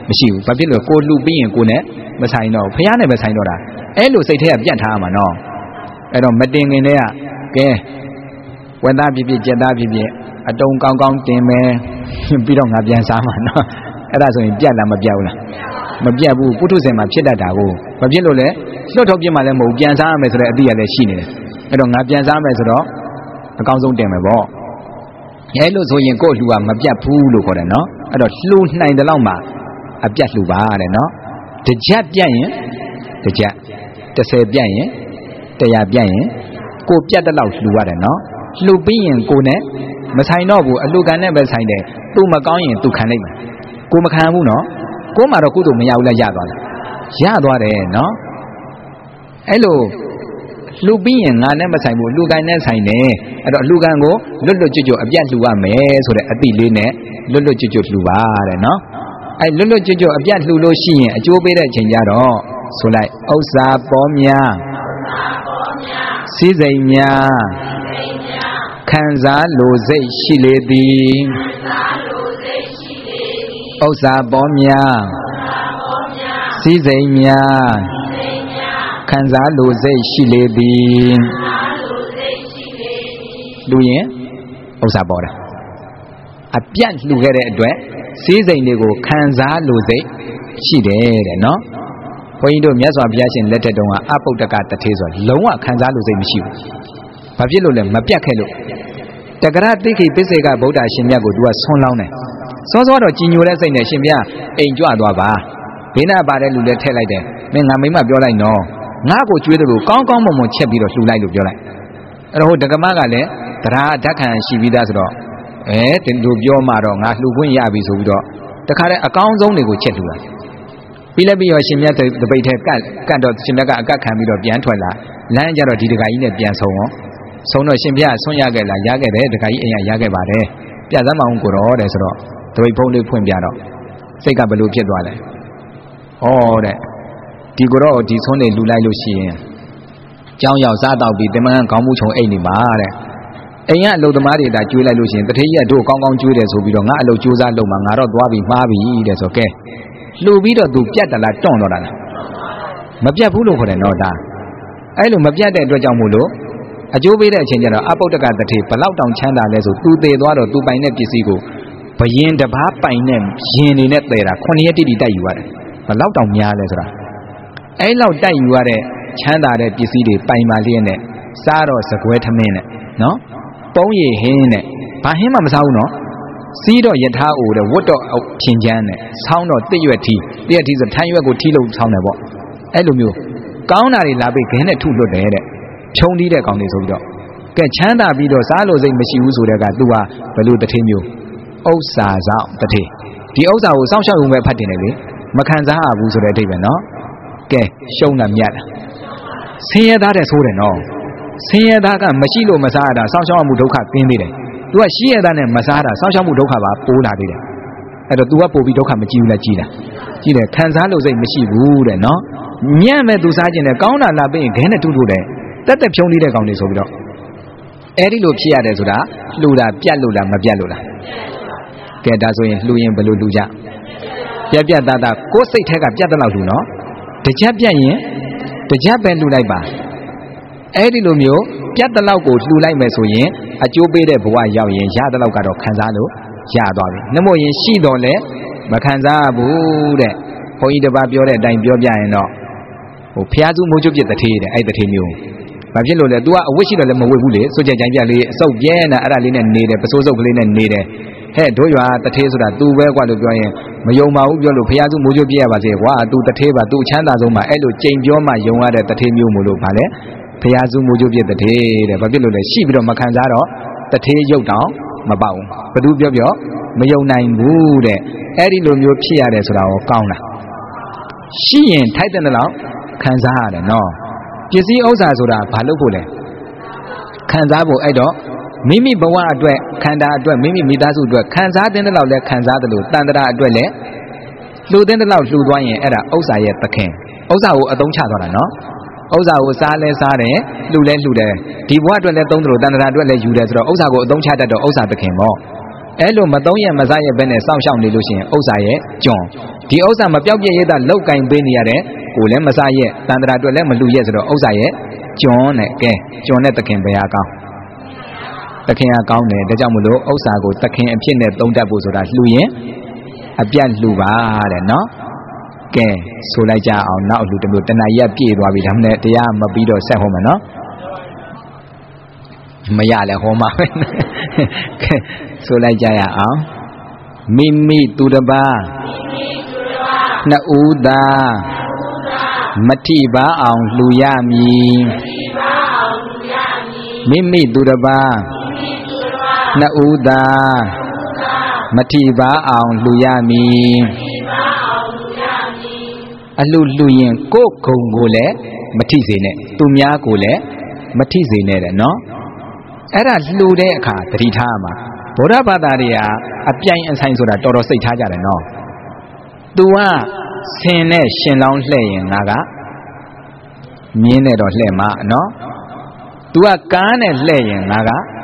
မရှိဘူးဘာဖြစ်လို့ကိုလှူပြီးရင်ကိုနဲ့မဆိုင်တော့ဖះနဲ့ပဲဆိုင်တော့တာအဲ့လိုစိတ်ထဲကပြတ်ထားမှာနော်အဲ့တော့မတင်ခင်တည်းကဲဝက်သားဖြစ်ဖြစ်ကြက်သားဖြစ်ဖြစ်အတုံကောင်းကောင်းတင်မယ်ပြီးတော့ငါပြန်စားမှာနော်အဲ့ဒါဆိုရင်ပြတ်လားမပြတ်ဘူးလားမပြတ်ဘူးပုထုဇဉ်မှာဖြစ်တတ်တာကိုဘာဖြစ်လို့လဲလွတ်ထုတ်ပြစ်မှလည်းမဟုတ်ပြန်စားရမယ်ဆိုတဲ့အသည့်ရလည်းရှိနေတယ်အဲ့တော့ငါပြန်စားမယ်ဆိုတော့အကောင်းဆုံးတင်မယ်ပေါ့အဲလို့ဆိုရင်ကို့လှူကမပြတ်ဘူးလို့ခေါ်တယ်နော်အဲ့တော့လှူနိုင်တဲ့လောက်မှာအပြတ်လှူပါတဲ့နော်တစ်ကြက်ပြတ်ရင်တစ်ကြက်30ပြတ်ရင်100ပြတ်ရင်ကိုပြတ်တဲ့လောက်လှူရတယ်နော်လှူပြီးရင်ကိုနဲ့မဆိုင်တော့ဘူးအလှူခံနဲ့ပဲဆိုင်တယ်သူမကောင်းရင်သူခံလိုက်မယ်ကိုမခံဘူးနော်ကိုမှတော့ကုသိုလ်မရဘူးလားရသွားတယ်ရသွားတယ်နော်အဲ့လိုလှူပြီးရင်ငါနဲ့မဆိုင်ဘူးလှူကန်နဲ့ဆိုင်တယ်အဲ့တော့လှူကန်ကိုလွတ်လွတ်ကျွတ်ကျွတ်အပြတ်လှူရမယ်ဆိုတဲ့အတိလေးနဲ့လွတ်လွတ်ကျွတ်ကျွတ်လှူပါတဲ့နော်အဲ့လွတ်လွတ်ကျွတ်ကျွတ်အပြတ်လှူလို့ရှိရင်အကျိုးပေးတဲ့အချိန်ကြတော့ဆိုလိုက်ဥစ္စာပေါ်များစည်းစိမ်များခံစားလိုစိတ်ရှိလေသည်ဥစ္စာပေါ်များစည်းစိမ်များခံစားလိုစိတ်ရှိလေသည်လူရင်ဥစ္စာပေါ်တယ်အပြတ်လှူခဲ့တဲ့အတွက်စည်းစိမ်တွေကိုခံစားလိုစိတ်ရှိတယ်တဲ့နော်ဘုန်းကြီးတို့မြတ်စွာဘုရားရှင်လက်ထက်တုန်းကအပုဒ္ဒကတထေဆိုလုံးဝခံစားလိုစိတ်မရှိဘူးဘာဖြစ်လို့လဲမပြတ်ခဲ့လို့တက္ကရာတိခိပစ္စေကဗုဒ္ဓရှင်မြတ်ကိုသူကဆွန်းလောင်းတယ်စောစောတော့ကြည်ညိုတဲ့စိတ်နဲ့ရှင်မြတ်အိမ်ကြွသွားပါဘေးနာပါတဲ့လူလည်းထည့်လိုက်တယ်မင်းငါမိမပြောလိုက်နော်ငါ့ကိုကျွေးတယ်လို့ကောင်းကောင်းမွန်မွန်ချက်ပြီးတော့လှူလိုက်လို့ပြောလိုက်အဲ့တော့ဟိုဒကမကလည်းတရားဓာတ်ခံရှိပြီးသားဆိုတော့ဒီလိုပြောမှတော့ငါလှူခွင့်ရပြီဆိုပြီးတော့တခါတည်းအကောင်းဆုံးတွေကိုချက်လှူတာပြီးလည်းပြီးရောရှင်မြတ်တပိတ်ထဲကတ်တော့ရှင်မြတ်ကအကတ်ခံပြီးတော့ပြန်ထွက်လာလမ်းကြတော့ဒီဒကာကြီးနဲ့ပြန်ဆုံတော့ရှင်မြတ်ဆွန့်ရခဲ့လားရခဲ့တယ်ဒကာကြီးအိမ်ကရခဲ့ပါတယ်ပြသမ်းမအောင်ကိုတော့တဲ့ဆိုတော့တပိတ်ဖုံးလေးဖွင့်ပြတော့စိတ်ကဘလို့ဖြစ်သွားလဲဩတဲ့ဒီကိုတော့ဒီဆွန်းနေလှူလိုက်လို့ရှိရင်ကြောင်းရောက်စားတော့ပြီးတင်မန်းခေါင်းမူးချုံအိတ်နေပါတဲ့အိမ်ကအလုပ်သမားတွေဒါကျွေးလိုက်လို့ရှိရင်တထေးကြီးကတို့ကောင်းကောင်းကျွေးတယ်ဆိုပြီးတော့ငါအလုပ်ကြိုးစားလုပ်မှာငါတော့သွားပြီးမှားပြီတဲ့ဆိုကဲလှူပြီးတော့သူပြတ်တလားတွန့်တော့တာလားမပြတ်ဘူးလို့ခေါ်တယ်နော်ဒါအဲ့လိုမပြတ်တဲ့အတွက်ကြောင့်မို့လို့အကျိုးပေးတဲ့အချိန်ကျတော့အပုဒ္ဒကတထေဘလောက်တောင်ချမ်းသာလဲဆိုသူသေသွားတော့သူပိုင်တဲ့ပစ္စည်းကိုဘယင်တပားပိုင်တဲ့ရင်နေနဲ့တည်တာ9ရက်တိတိတိုက်ယူရတယ်ဘလောက်တောင်များလဲဆိုတာအဲ့လောက်တိုက်ယူရတဲ့ချမ်းသာတဲ့ပစ္စည်းတွေပိုင်ပါလျက်နဲ့စားတော့စကွဲထမင်းနဲ့နော်ပုံးရည်ဟင်းနဲ့ဘာဟင်းမှမစားဘူးနော်စီးတော့ယထာအိုတဲ့ဝတ်တော့ဖြင်ချမ်းနဲ့ဆောင်းတော့တစ်ရွက်ထီဆိုထိုင်းရွက်ကိုထီလို့ဆောင်းတယ်ပေါ့အဲ့လိုမျိုးကောင်းတာတွေလာပြီးခင်းနဲ့ထုလွတ်တယ်တဲ့ဖြုံးတီးတဲ့ကောင်တွေဆိုပြီးတော့ကဲချမ်းသာပြီးတော့စားလို့စိတ်မရှိဘူးဆိုတဲ့ကသူကဘယ်လိုတထေးမျိုးဥစ္စာဆောင်တထေးဒီဥစ္စာကိုစောင့်ရှောက်ရုံပဲဖတ်တင်တယ်လေမခံစားရဘူးဆိုတဲ့အဓိပ္ပာယ်နော်ကဲရှုံးတာမြတ်တာဆင်းရဲသားတဲ့ဆိုးတယ်နော်ဆင်းရဲသားကမရှိလို့မစားရတာစောင့်ရှောက်မှုဒုက္ခကင်းသေးတယ်သူကရှိရသားနဲ့မစားတာစောင့်ရှောက်မှုဒုက္ခပါပိုးလာသေးတယ်အဲ့တော့ तू ကပို့ပြီးဒုက္ခမကြည့်ဘူးလားကြည်လားကြည်တယ်ခံစားလို့စိတ်မရှိဘူးတဲ့နော်ညံ့မဲ့သူစားခြင်းနဲ့ကောင်းတာလာပြီးရင်ခဲနဲ့တူတူတယ်တက်တက်ဖြုံးသေးတဲ့ကောင်တွေဆိုပြီးတော့အဲ့ဒီလိုဖြစ်ရတယ်ဆိုတာလှူတာပြတ်လို့လားမပြတ်လို့လားကဲဒါဆိုရင်လှူရင်ဘယ်လိုလှူကြပြတ်သားကိုယ်စိတ်ထဲကပြတ်တဲ့လောက်လှူနော်တကြက်ပြတ်ရင်တကြက်ပဲလှူလိုက်ပါအဲ့ဒီလိုမျိုးပြတ်တဲ့လောက်ကိုလှူလိုက်မယ်ဆိုရင်အကျိုးပေးတဲ့ဘဝရောက်ရင်ရတဲ့လောက်ကတော့ခံစားလို့ရသွားပြီနှမို့ရင်ရှိတော့လဲမခံစားဘူးတဲ့ဘုန်းကြီးတစ်ပါးပြောတဲ့အတိုင်းပြောပြရင်တော့ဟိုဖျားစုမိုးချုပ်ပြစ်တထေးတဲ့အဲ့တထေးမျိုးဘာဖြစ်လို့လဲ तू ကအဝတ်ရှိတော့လည်းမဝတ်ဘူးလေစွကြကြိုင်ပြလေးအစုပ်ပြဲနေအဲ့ဒါလေးနဲ့နေတယ်ပစိုးစုပ်ကလေးနဲ့နေတယ်ဟဲ့တို့ရွာတထေးဆိုတာ तू ပဲกว่าလို့ပြောရင်မယုံပါဘူးပြောလို့ဖျားစုမိုးချုပ်ပြရပါစေကွာ तू တထေးပါ तू ချမ်းသာဆုံးပါအဲ့လိုကြိမ်ပြောမှယုံရတဲ့တထေးမျိုးမို့လို့ဗာလဲဖျားစုမိုးချုပ်ပြတထေးတဲ့ဘာဖြစ်လို့လဲရှိပြီးတော့မခံစားတော့တထေးရုပ်တောင်မပေါဘူးဘသူပြောမယုံနိုင်ဘူးတဲ့အဲ့ဒီလိုမျိုးဖြစ်ရတယ်ဆိုတာကိုကောင်းတာရှိရင်ထိုက်တဲ့လောက်ခံစားရတယ်နော်ပစ္စည်းဥစ္စာဆိုတာဘာလို့ဖို့လဲခံစားဖို့အဲ့တော့မိမိဘဝအတွက်ခန္ဓာအတွက်မိမိမိသားစုအတွက်ခံစားတဲ့လောက်လဲခံစားတယ်လို့တန်တရာအတွက်လဲလှူတဲ့လောက်လှူသွားရင်အဲ့ဒါဥစ္စာရဲ့သခင်ဥစ္စာကိုအသုံးချသွားတာနော်ဥစ္စာကိုစားလဲစားတယ်လှူလဲလှူတယ်ဒီဘဝအတွက်လဲသုံးတယ်လို့တန်တရာအတွက်လဲယူတယ်ဆိုတော့ဥစ္စာကိုအသုံးချတတ်တော့ဥစ္စာသခင်ပေါ့အဲ့လိုမသုံးရမစားရဘဲနဲ့စောင့်ရှောက်နေလို့ရှိရင်ဥစ္စာရဲ့ကျွန်ဒီဥစ္စာမပြောက်ပြည့်ရတဲ့လောက်ကင်ပေးနေရတဲ့ကိုလည်းမစားရတန်တရာအတွက်လည်းမလူရဆိုတော့ဥစ္စာရဲ့ကျွန်နဲ့ကဲကျွန်နဲ့သခင်ဘယ်ဟာကောင်းသခင်ကကောင်းတယ်ဒါကြောင့်မလို့ဥစ္စာကိုသခင်အဖြစ်နဲ့သုံးတတ်ဖို့ဆိုတာလှူရင်အပြတ်လှူပါတဲ့နော်ကဲဆိုလိုက်ကြအောင်နောက်လူတစ်မျိုးတဏှာကြီးပြည့်သွားပြီဒါမှမဟုတ်တရားမပြီးတော့ဆက်ဟောမယ်နော်မရလဲဟောမှာပဲကဲဆိုလိုက်ကြရအောင်မိမိသူတစ်ပါးနှစ်ဦးသာမထိပါအောင်လှူရမည်မိမိသူတစ်ပါးနှစ်ဦးသာမထိပါအောင်လှူရမည်အလှလှူရင်ကိုယ်ဂုံကိုလည်းမထိစေနဲ့သူများကိုလည်းမထိစေနဲ့တဲ့နော်အဲ့ဒါလှူတဲ့အခါသတိထားမှာဗုဒ္ဓဘာသာတွေကအပြိုင်အဆိုင်ဆိုတာတော်တော်စိတ်ထားကြတယ်နော်သူကဆင်နဲ့ရှင်လောင်းလှဲ့ရင်ငါကမြင်းနဲ့တော့လှဲ့မှာနော်သူကကားနဲ့လှဲ့ရင်ငါ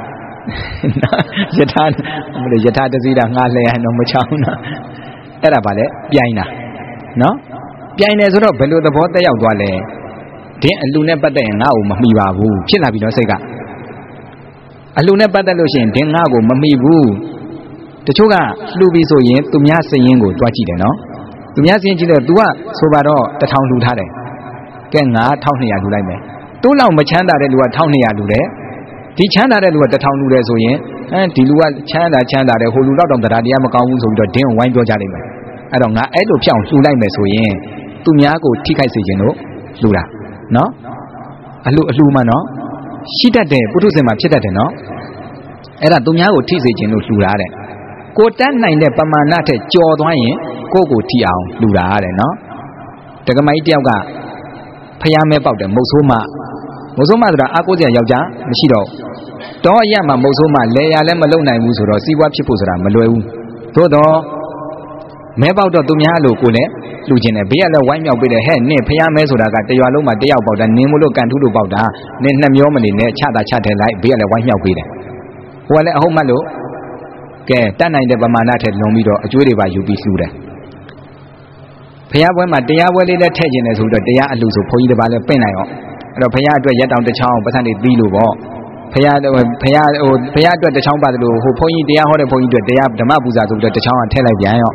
ကယထာတစည်းတာငါလှဲ့ရတော့မချောင်းနော်အဲ့ဒါဗာလဲပြိုင်တာနော်ပြိုင်တယ်ဆိုတော့ဘယ်လိုသဘောတက်ရောက်သွားလဲဒင်းအလူနဲ့ပတ်သက်ရင်ငါ့ကိုမမှီပါဘူးဖြစ်လာပြီနော်စိတ်ကအလူနဲ့ပတ်သက်လို့ရှိရင်ဒင်းငါ့ကိုမမှီဘူးတချို့ကလှူပြီးဆိုရင်သူများစည်ရင်ကိုတွားကြည့်တယ်နော်သူများစည်ရင်ကြည့်တော့ तू ကဆိုပါတော့1000လှူထားတယ်ကဲငါ1200လှူလိုက်မယ်သူ့လောက်မချမ်းသာတဲ့လူက1200လှူတယ်ဒီချမ်းသာတဲ့လူက1000လှူတယ်ဆိုရင်ဒီလူကချမ်းသာတယ်ဟိုလူတော့တရားတရားမကောင်းဘူးဆိုပြီးတော့ဒင်းကိုဝိုင်းပြောကြလိမ့်မယ်အဲ့တော့ငါအဲ့လိုဖြောင်းလှူလိုက်မယ်ဆိုရင်သူများကိုထိခိုက်စေခြင်းလို့လှူတာနော်အလှမှနော်ရှိတတ်တယ်ပုထုဇဉ်မှာဖြစ်တတ်တယ်နော်အဲ့ဒါသူများကိုထိစေခြင်းလို့လှူတာတဲ့ကိုတတ်နိုင်တဲ့ပမာဏထက်ကြော်သွားရင်ကိုယ့်ကိုထိအောင်လှူတာတဲ့နော်တက္ကမကြီးတယောက်ကဖျားမဲပေါက်တယ်မုတ်ဆိုးမဆိုတာအားကိုးစရာယောက်ျားမရှိတော့တော့အရမှာမုတ်ဆိုးမလဲရလည်းမလုံနိုင်ဘူးဆိုတော့စီးပွားဖြစ်ဖို့ဆိုတာမလွယ်ဘူးသို့တော့မဲပေါက်တော့သူများလို့ကိုလည်းလှူခြင်းနဲ့ဘေးကလည်းဝိုင်းမြောက်ပေးတယ်ဟဲ့နင့်ဖျားမဲဆိုတာကတရွာလုံးမှာတယောက်ပေါက်တာနင်းမလို့ကန်ထူးလို့ပေါက်တာနင့်နှစ်မျောမနေနဲ့ချတာချထဲလိုက်ဘေးကလည်းဝိုင်းမြောက်ပေးတယ်ဟိုကလည်းအဟုတ်မှတ်လို့ကဲတတ်နိုင်တဲ့ပမာဏထက်လွန်ပြီးတော့အကျွေးတွေပါယူပြီးလှူတယ်ဖျားပွဲမှာတရားပွဲလေးလည်းထည့်ခြင်းနဲ့ဆိုတော့တရားအလှဆိုဘုန်းကြီးတစ်ပါးလည်းပင့်လိုက်အောင်အဲ့တော့ဖျားအတွက်ရက်တောင်တစ်ချောင်းပတ်စံတွေပြီးလို့ပေါ့ဖျားအတွက်တစ်ချောင်းပါတယ်လို့ဟိုဘုန်းကြီးတရားဟောတဲ့ဘုန်းကြီးအတွက်တရားဓမ္မပူဇာဆိုပြီးတော့တစ်ချောင်းထည့်လိုက်ပြန်ရော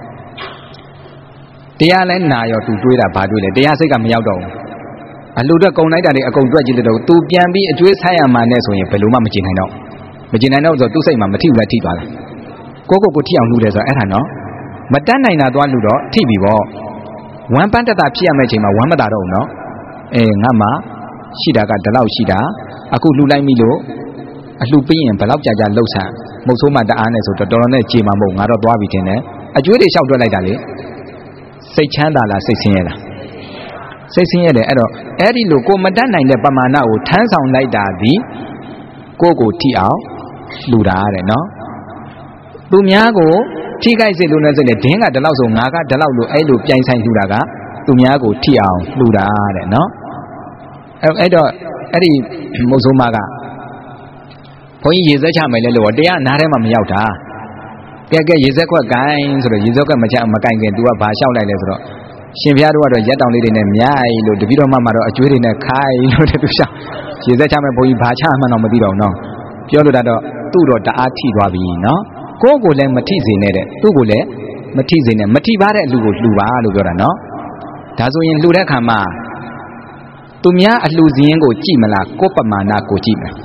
တရားလဲနာရောသူတွေးတာဘာတွေးလဲတရားစိတ်ကမရောက်တော့ဘူးအလှအတွက်ကုံလိုက်တာတွေအကုန်တွက်ကြည့်လို့သူပြန်ပြီးအကျွေးဆိုင်ရမှာနဲ့ဆိုရင်ဘယ်လိုမှမကြည့်နိုင်တော့ဆိုသူ့စိတ်မှာမထိဘူးလားထိသွားတယ်ကိုထိအောင်လှူတယ်ဆိုတော့အဲ့ဒါနော်မတတ်နိုင်တာသွားလှူတော့ထိပြီပေါ့ဝမ်းပန်းတတာဖြစ်ရမယ့်အချိန်မှာဝမ်းမတာတော့ဘူးနော်ငါမှရှိတာကဒီလောက်ရှိတာအခုလှူလိုက်ပြီလို့အလှပြီးရင်ဘယ်လောက်ကြာလှုပ်ဆန်မုတ်ဆိုးမှတအားနဲ့ဆိုတော့တော်တော်နဲ့ကြေမှာမဟုတ်ငါတော့သွားပြီတင်တယ်အကျွေးတွေလျှောက်တွက်လိုက်တာလေစိတ်ချမ်းသာလားစိတ်ဆင်းရဲလားစိတ်ဆင်းရဲတယ်အဲ့တော့အဲ့ဒီလိုကိုမတတ်နိုင်တဲ့ပမာဏကိုထမ်းဆောင်လိုက်တာဒီကိုထိအောင်လှူတာတဲ့နော်သူများကိုထိခိုက်စေလို့လည်းဆိုလေဒင်းကဒီလောက်ဆိုငါကဒီလောက်လို့အဲ့လိုပြိုင်ဆိုင်လှူတာကသူများကိုထိအောင်လှူတာတဲ့နော်အဲ့တော့အဲ့ဒီမုတ်ဆိုးမကဘုန်းကြီးရေစက်ချမယ်လဲလို့တရားနားထဲမှာမရောက်တာကဲရေစက်ခွက်ကိုင်းဆိုတော့ရေစက်ခွက်မကိုင်းခင် तू ကဘာလျှောက်လိုက်လဲဆိုတော့ရှင်ဘုရားတို့ကတော့ရက်တောင်လေးတွေနဲ့မြိုက်လို့တပည့်တော်မှတော့အကျွေးတွေနဲ့ခိုင်းလို့တဲ့ तू လျှောက်ရေစက်ချမယ်ဘုန်းကြီးဘာချမှန်းတော့မသိတော့ဘူးနော်ပြောလို့တော့သူ့တော့တအားထိသွားပြီနော်ကိုယ့်ကိုလည်းမထိစေနဲ့တဲ့သူ့ကိုလည်းမထိစေနဲ့မထိပါတဲ့အလူကိုလှူပါလို့ပြောတာနော်ဒါဆိုရင်လှူတဲ့ခါမှာသူများအလှူစည်းရင်ကိုကြည့်မလားကိုယ်ပမာဏကိုကြည့်မယ်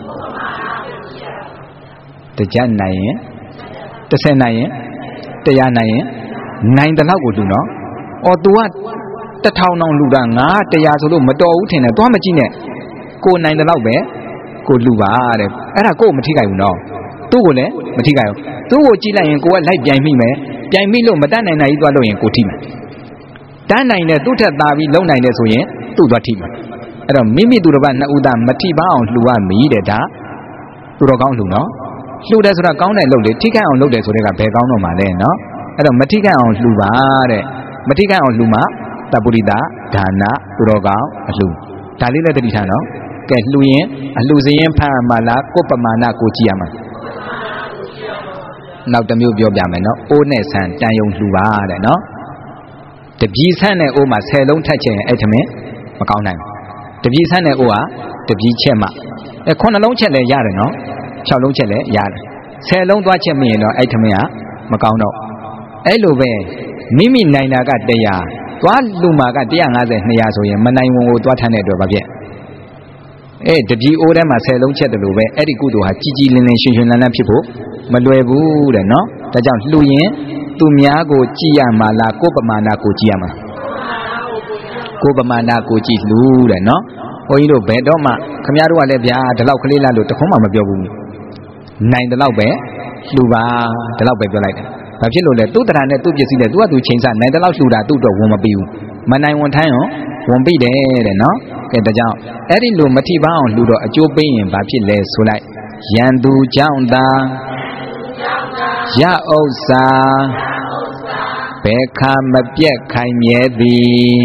တကြနိုင်ရင်30နိုင်ရင်100နိုင်ရင်နိုင်တဲ့လောက်ကိုလှူနော်အော် तू က1000တောင်လှူတာငါ100ဆိုလို့မတော်ဘူးထင်တယ်သွားမကြည့်နဲ့ကိုနိုင်တဲ့လောက်ပဲကိုလှူပါတဲ့အဲ့ဒါကိုမထိခိုက်ဘူးနော်သူ့ကိုလည်းမထိခိုက်ဘူးသူ့ကိုကြည့်လိုက်ရင်ကိုကလိုက်ပြိုင်မိမယ်ပြိုင်မိလို့မတတ်နိုင်တာကြီးသွားလို့ရင်ကိုထိမယ်တတ်နိုင်တဲ့သူ့ထက်သားပြီးလုံနိုင်တယ်ဆိုရင်သူ့သွားထိမယ်အဲ့တော့မိမိသူတစ်ပတ်နှစ်ဦးသားမထိပါအောင်လှူရမည်တဲ့ဒါသူတော်ကောင်းလှူနော်လှူတယ်ဆိုတာကောင်းတယ်လို့လေထိခိုက်အောင်လုပ်တယ်ဆိုတဲ့ကဘယ်ကောင်းတော့မှာလဲနော်အဲ့တော့မထိခိုက်အောင်လှူပါတဲ့မထိခိုက်အောင်လှူမှတပုရိသဒါနသူတော်ကောင်းအလှူဒါလေးလည်းသတိထားနော်ကဲလှူရင်အလှူစရင်ဖတ်ရမှာလားကိုယ်ပမာဏကိုကြည့်ရမှာနောက်တစ်မျိုးပြောပြမယ်နော်အိုးနဲ့ဆန်တန်ယုံလှူပါတဲ့နော်တပြီဆန်းနဲ့အိုးမှာ10လုံးထက်ချင်အဲ့ထမင်းမကောင်းနိုင်ဘူးတပြီဆန်းနဲ့အိုးကတပြီချက်မှ9လုံးချက်လည်းရတယ်နော်6လုံးချက်လည်းရတယ်10လုံးသွားချက်မရင်တော့အဲ့ထမင်းကမကောင်းတော့အဲ့လိုပဲမိမိနိုင်တာက100သွားလူမှာက150 200ဆိုရင်မနိုင်ဝန်ကိုသွားထမ်းတဲ့အတွက်ဘာဖြစ်တပြီအိုးထဲမှာ10လုံးချက်တယ်လို့ပဲအဲ့ဒီကုသိုလ်ဟာကြီးကြီးလင်းလင်းရွှင်ရွှင်လန်းလန်းဖြစ်ဖို့မလွယ်ဘူးတဲ့နော်ဒါကြောင့်လှူရင်သူများကိုကြည်ရမှာလားကိုယ်ပမာဏကိုကြည်ရမှာကိုယ်ပမာဏကိုကြည်လှူတဲ့နော်ဘုန်းကြီးတို့ဘယ်တော့မှခမရတို့ကလည်းဗျာဒီလောက်ကလေးလားလို့တခွန်းမှမပြောဘူးနိုင်တဲ့လောက်ပဲလှူပါဒီလောက်ပဲပြောလိုက်တယ်ဘာဖြစ်လို့လဲသူ့တရားနဲ့သူ့ပစ္စည်းနဲ့သူကသူချိန်စားနိုင်တဲ့လောက်လှူတာသူ့တော့ဝန်မပြီးဘူးမနိုင်ဝန်ထိုင်းရောဝန်ပြီးတယ်တဲ့နော်ကဲဒါကြောင့်အဲ့ဒီလိုမထိပါအောင်လှူတော့အကျိုးပေးရင်ဘာဖြစ်လဲဆိုလိုက်ရန်သူကြောင့်သာရဥစ္စာဘယ်ခါမပြက်ခိုင်မြဲသည်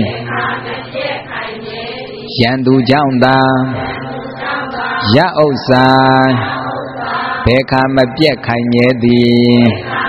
ရန်သူကြောင့်သာရဥစ္စာဘယ်ခါမပြက်ခိုင်မြဲသည်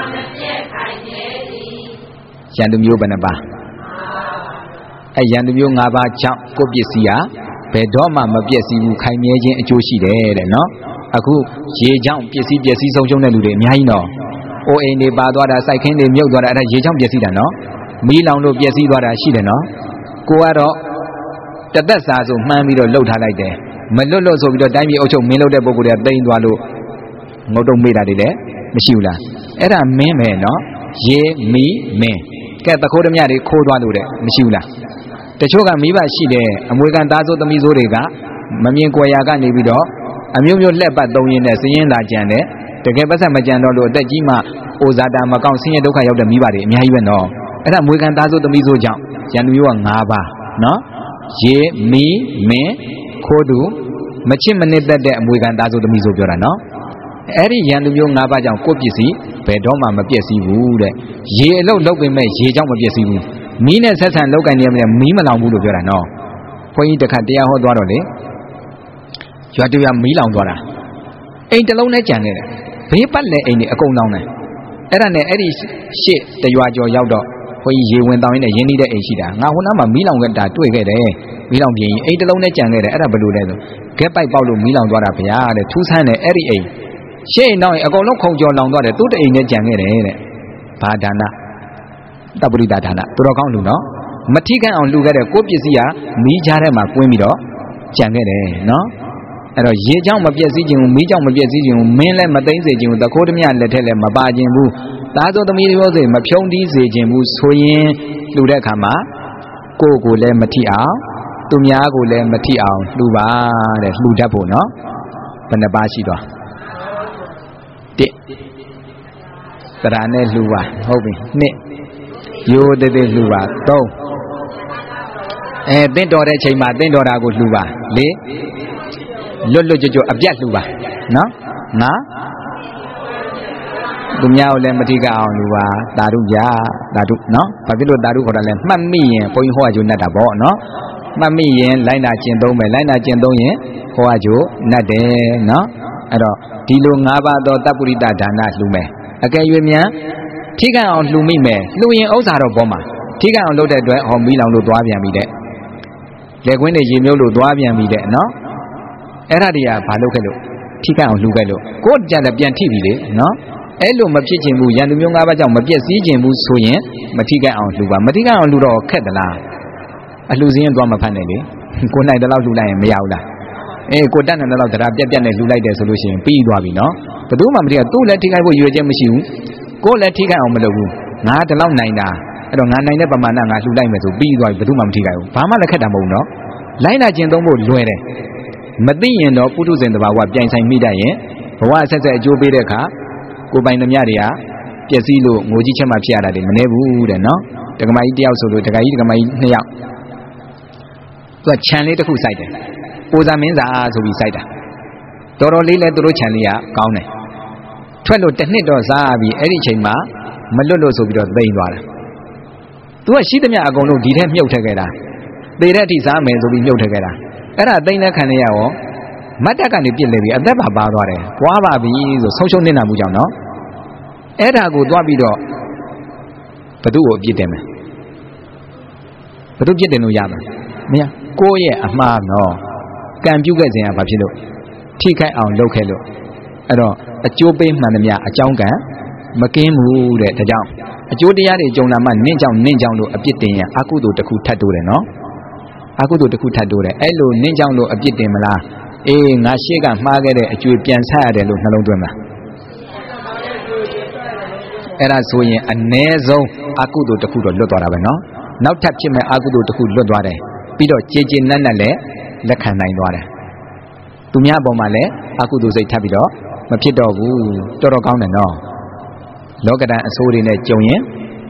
ရန်သူမျိုးဘယ်နှပါရန်သူမျိုး5ပါးကြောင့်ကိုယ်ပစ္စည်းဟာဘယ်တော့မှမပြည့်စည်ဘူးခိုင်မြဲခြင်းအကျိုးရှိတယ်တဲ့နော်အခုရေကြောင့်ပစ္စည်းဆုံးရှုံးတဲ့လူတွေအများကြီးနော်အိုးအိမ်တွေပါသွားတာစိုက်ခင်းတွေမြုပ်သွားတာအဲ့ဒါရေကြောင့်ပျက်စီးတာနော်မီးလောင်လို့ပျက်စီးသွားတာရှိတယ်နော်ကိုကတော့တသက်စာဆိုမှန်းပြီးတော့လှုပ်ထားလိုက်တယ်မလွတ်လို့ဆိုပြီးတော့တိုင်းပြည်အုပ်ချုပ်မင်းလုပ်တဲ့ပုဂ္ဂိုလ်တွေကတိမ်သွားလို့ငုတ်တုံမေးတာတွေလည်းမရှိဘူးလားအဲ့ဒါမင်းပဲနော်ရေမီးမင်းကဲတခိုးဓမြတွေခိုးသွားလို့တဲ့မရှိဘူးလားတချို့ကမိဘရှိတဲ့အမွေခံသားစိုးသမီးစိုးတွေကမမြင်ကြွယ်ရာကနေပြီးတော့အမျိုးမျိုးလှက်ပတ်သုံးရင်းနဲ့စည်ရင်းသာကြံတယ်တကယ်ပတ်သက်မကြံတော့လို့အသက်ကြီးမှအိုဇာတာမကောင်းဆင်းရဲဒုက္ခရောက်တဲ့မိဘတွေအများကြီးပဲနော်အဲ့ဒါမွေခံသားစိုးသမီးစိုးကြောင့်ရန်သူမျိုးက5ပါးနော်ရေမီးမင်းခိုးသူမချစ်မနစ်သက်တဲ့အမွေခံသားစိုးသမီးစိုးပြောတာနော်အဲ့ဒီရန်သူမျိုး5ပါးကြောင့်ကိုယ့်ပစ္စည်းဘယ်တော့မှမပြည့်စည်ဘူးတဲ့ရေအလုပ်လုပ်ပေမဲ့ရေကြောင့်မပြည့်စည်ဘူးမီးနဲ့ဆက်ဆံလောက်ကန်နေရမယ်မီးမလောင်ဘူးလို့ပြောတာနော်ဘုန်းကြီးတခါတရားဟောသွားတော့လေရွာတူရမီးလောင်သွားတာအိမ်တစ်လုံးနဲ့ကြံခဲ့တယ်ဘေးပတ်လည်းအိမ်တွေအကုန်လောင်တယ်အဲ့ဒါနဲ့အဲ့ဒီရှစ်တရွာကျော်ရောက်တော့ဘုန်းကြီးရေဝင်တောင်းရင်းနဲ့ရင်းနှီးတဲ့အိမ်ရှိတာငါဟိုနားမှာမီးလောင်ခဲ့တာတွေ့ခဲ့တယ်မီးလောင်ပြင်းအိမ်တစ်လုံးနဲ့ကြံခဲ့တယ်အဲ့ဒါဘယ်လိုလဲဆိုဂက်ပိုက်ပေါက်လို့မီးလောင်သွားတာဗျာတဲ့ထူးဆန်းတယ်အဲ့ဒီအိမ်ရှေ့နောက်ရင်အကုန်လုံးခုံကျော်လောင်သွားတယ်သူ့တအိမ်နဲ့ကြံခဲ့တယ်တဲ့ဘာဒါနတပ္ပရိသဒါနတော်တော်ကောင်းလူနော်မထိခိုက်အောင်လှူခဲ့တဲ့ကိုယ်ပစ္စည်းဟာမီးကြားထဲမှာကွင်းပြီးတော့ကြံခဲ့တယ်နော်အဲ့တော့ရေကြောင့်မပြည့်စည်ခြင်းဘူးမီးကြောင့်မပြည့်စည်ခြင်းဘူးမင်းလည်းမသိမ့်စေခြင်းဘူးတခိုးဓမြလက်ထက်လည်းမပါခြင်းဘူးသားစိုးသမီးတို့စေမဖြုံးတီးစေခြင်းဘူးဆိုရင်လှူတဲ့အခါမှာကိုယ်ကိုလည်းမထိအောင်သူများကိုလည်းမထိအောင်လှူပါတဲ့လှူတတ်ဖို့နော်ဘယ်နှပါရှိတော့1တရားနဲ့လှူပါဟုတ်ပြီ2ရိုးသေးသေးလှူပါ3သင့်တော်တဲ့ချိန်မှာသင့်တော်တာကိုလှူပါ4လွတ်လွတ်ကျွတ်ကျွတ်အပြတ်လှူပါနော်5သူများကိုလည်းမထိကအောင်လှူပါသာဓုပြသာဓုနော်ဘာဖြစ်လို့သာဓုခေါ်တာလဲမှတ်မိရင်ဘုန်းကြီးဟောအကျိုးနဲ့တာပေါ့နော်မှတ်မိရင်လိုက်နာကျင့်သုံးမယ်လိုက်နာကျင့်သုံးရင်ဟောအကျိုးနဲ့တယ်နော်အဲ့တော့ဒီလို5ပါးသောတပ္ပုရိသဒါနလှူမယ်အကယ်၍မြန်ထိကအောင်လှူမိမယ်လှူရင်ဥစ္စာတော့ပေါ်မှာထိကအောင်လုပ်တဲ့အတွက်ဟောမီးလောင်လို့သွားပြန်ပြီတဲ့လက်ကွင်းတွေရေမြုပ်လို့သွားပြန်ပြီတဲ့နော်အဲ့ဒါတွေကဘာလုပ်ခဲ့လို့ထိကအောင်လှူခဲ့လို့ကိုယ်ကြလည်းပြန်ထိပြီလေနော်အဲ့လိုမဖြစ်ခြင်းဘူးရန်သူမျိုး5ပါးကြောင့်မပြည့်စည်ခြင်းဘူးဆိုရင်မထိကအောင်လှူပါမထိကအောင်လှူတော့ခက်သလားအလှူစင်းသွားမဖတ်နဲ့လေကိုနိုင်တဲ့လောက်လှူလိုက်ရင်မရဘူးလားကိုတက်နေတဲ့လောက်တရားပြက်ပြက်နဲ့လှူလိုက်တယ်ဆိုလို့ရှိရင်ပြီးသွားပြီနော်ဘယ်သူမှမထိကသူ့လည်းထိခိုက်ဖို့ရွေချက်မရှိဘူးကိုလည်းထိခိုက်အောင်မလုပ်ဘူးငါတလောက်နိုင်တာအဲ့တော့ငါနိုင်တဲ့ပမာဏငါလှူလိုက်မယ်ဆိုပြီးသွားပြီဘယ်သူမှမထိခိုက်ဘူးဘာမှလည်းခက်တာမဟုတ်နော်လိုင်းနာကျင့်သုံးဖို့လွယ်တယ်မသိရင်တော့ပုထုဇဉ်တဘာဝပြိုင်ဆိုင်မိတတ်ရင်ဘဝဆက်ဆက်အကျိုးပေးတဲ့အခါကိုပိုင်သမျှတွေကပျက်စီးလို့ငိုကြီးချက်မှဖြစ်ရတာတွေမနေဘူးတဲ့နော်ဒကမာကြီးတယောက်ဆိုလို့ဒကာကြီးဒကမာကြီး2ယောက်သူကခြံလေးတစ်ခုစိုက်တယ်ပိုဇာမင်းစာဆိုပြီးစိုက်တာတော်တော်လေးလဲသူတို့ခြံလေးကကောင်းတယ်ထွက်လို့တစ်နှစ်တော့စားပြီးအဲ့ဒီအချိန်မှာမလွတ်လို့ဆိုပြီးတော့သိမ့်သွားတာသူကရှိသမျှအကုန်လုံးဒီထဲမြုပ်ထက်ခဲ့တာသေတဲ့အထိစားမယ်ဆိုပြီးမြုပ်ထက်ခဲ့တာအဲ့ဒါသိမ့်တဲ့ခံရရောမတ်တက်ကနေပြစ်လဲပြီးအသက်ပါသွားတယ်သွားပါပြီဆိုဆုံးရှုံးနေတာမှုကြောင့်နော် Edago Dwabido Padu Gitem Padu Gitenu Yama Mia Goye Ama no Can you get in a papilo Tika on localo a Jobe Manamia a Jonga Makim who read the jump a Jodia Jonaman Ninjam a bit in Akudo the Kutadure no Akudo the Kutadure Elo Ninjam a bit in Mala Nashega Margaret a European side and Naloduma Era so a Nezo Akudo the Kudo Lotorabano now tap him Akudo the Kudodare Pido Jiji Nanale Lakanai Dware Tumia Bomale Akudo say Tabido Mapido Torokan and no Logada and Sodine Joyen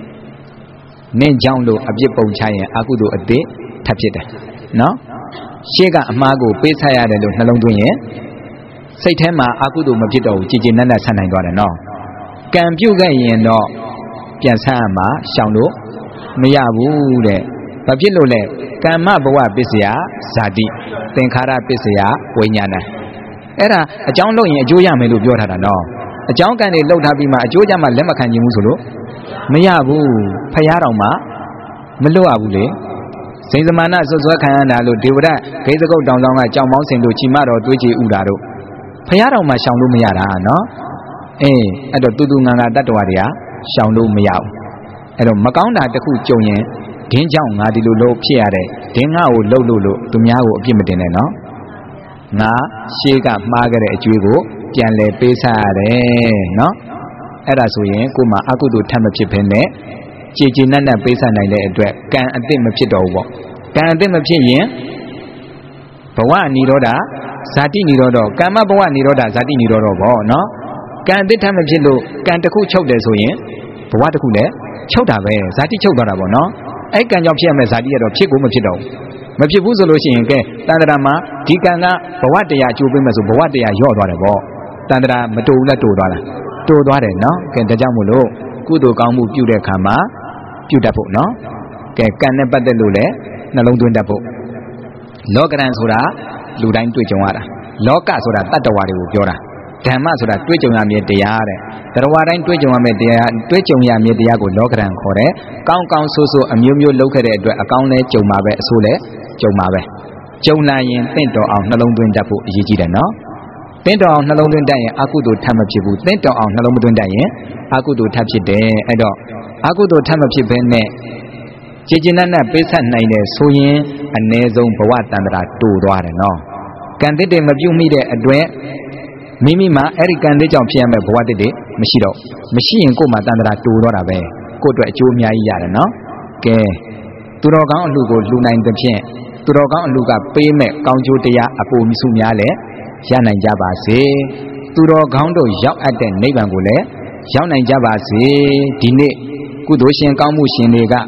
Ninjamlo a Bipo Chai Akudo a day Tapita no Shega Amago Pesaya de Nalonduye Saitema Akudo Mapido Jiji Nana Sanai Dware no Can you get in no Piansama Shauno Miyabu Papilole Kama Boa Bisia Sadi Tenkara Bisia Winyana Era a John Low in Juya Melu Biota no a John can a load Habima Juya Malemakan Yumusulo Miyabu Payaroma Meluabule Saint the Mana Zozakana Lo Divida Kazago down long at John Mountain to Chimaro Duji Udaro Payaroma Shaunu Miara no at the Tudunga Datuaria Shaunu Miao at a Macauna the Ku Joyen Dinjang Adilu Piare Dinga Lolo Tumiago Gimatin no Na Shega Margaret Jugo Pianle Pesare no Erasuyen Kuma Akudu Tamapipene Gigi Nana Pesa Nile Can a dim of Chidovo Can a dim of Chiyen Bawa Niroda Sati Nirodo Kama Bawa Niroda Sati Nirodo no Can the time of Chido Can the Ku Choke the Soyen Bawa the Kule Chodabe Sati Chodabo no I can your Pia Mesadi or Pico Mapido Mapibuzo Tandrama Tikana Bawatia Chubimas Bawatia Yodorabo Tandra Matula Tudora no Can the Jamulo Kudo Kamu Pude Kama Pudapo no Can Badalule Nalondundapo Logan Sura Ludain Twitchawara Loka Sura Tatawari Yora Tama Sura Twitchawami Diare Tarawaran Twitchawami Diago Logan Kore Count Soso a Mumu located account Jomabe Sule Jomabe Jonayan Tento of Nalondundapo Yijida no Tento of Nalondundayan Akudo Tamachibu Tento of Nalondundayan Akudo Tapide Edo Akudo Tamachibene Jijinana Pesan Nine Soyin and Nezon Pawatandra Tudore no Can they Mabu Mide Adwe Mimima Erican de Jompiam Bawade Mashido Machine Kuma Tandra Tudorabe Go to a Jumia Yara no Ke Turogan Lugo Luna in the Pien Turogan Luga Payme Countjutia Apu Misumiale Yana Jabase Turogando Yap at the Nebangule Yana Jabase Dine Kudoshin Kamushin Lega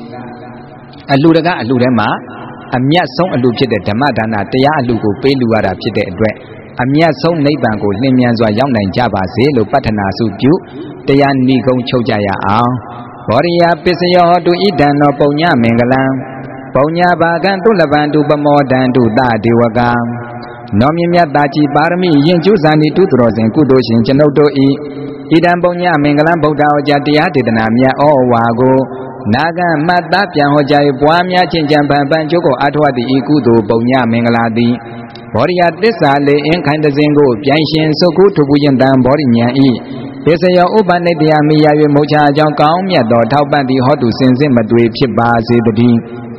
Aludaga Aludema Amia Song Alupit the Madana Tia Lugo Peluara Pite Dre Amia Song Nebango Nemianzo Yana Jabase Lo Patana Subu Tia Nigo Chojaya Boria Pisayo to Idan no Ponya Mengalam Ponya Bagan to Lavandu Bamodan to Dadiwagam Nomia Dachi Barmi Yinjuzani Tutros and Kudoshin Chanodo Idan Ponya Mengalam Bodao Jatia Dinamia O Wago Naga Matapia Hojai Buamia Chinjamban Banjoko Atwa the Ikudo Ponya Mengaladi Boria Desale in kind of Zingo Pianshin so good to Buyandan Borinia E. Pesaya Ubanedia Mia Mocha John Kaumia do Taubandi Hotu Sense Madwe Piba Zedi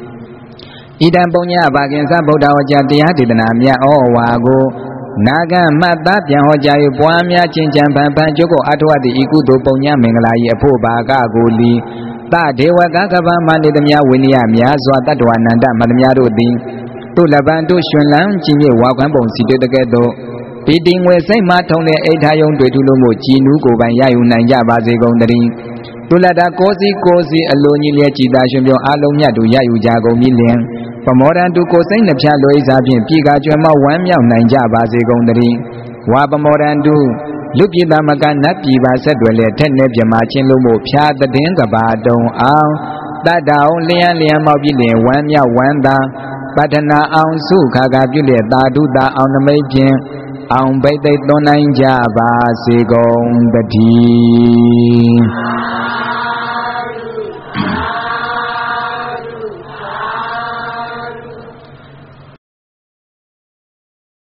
Idan Bonya Baganza Bodawaja Dinamia O Wago Naga Matapia Hojai Buamia Chinjamban Banjoko Atwa the Ikudo Ponya Mengalai Apo Baga Goli Ta Dewa Gagaba Mandamia Winia Miazwa Tatuananda Madamiado Din To Labandu Shunlam Chini Wakambon City Together Bidding with Saint Martin 8 to Tulumo Chinu go by Yayu Nanja Bazegondari. Tulada Kosi Alonilia Chidashio Alomia to Yayu Jago Million. From more than to Cosin the Chalo is Abin Piga Jama 1 Yam Nanja Bazegondari. Waba more than do. Look you Damagana Piva said well 10 Nebia Machin Lumo Pia the Denga Badon Al. That down Liam Mobile 1 Ya Wanda. But now Su Kaga Juliet Dadu da on the Majin. အောင်ဘိတ်သိက်သွန်နိုင်ကြပါစေကုန်တည်း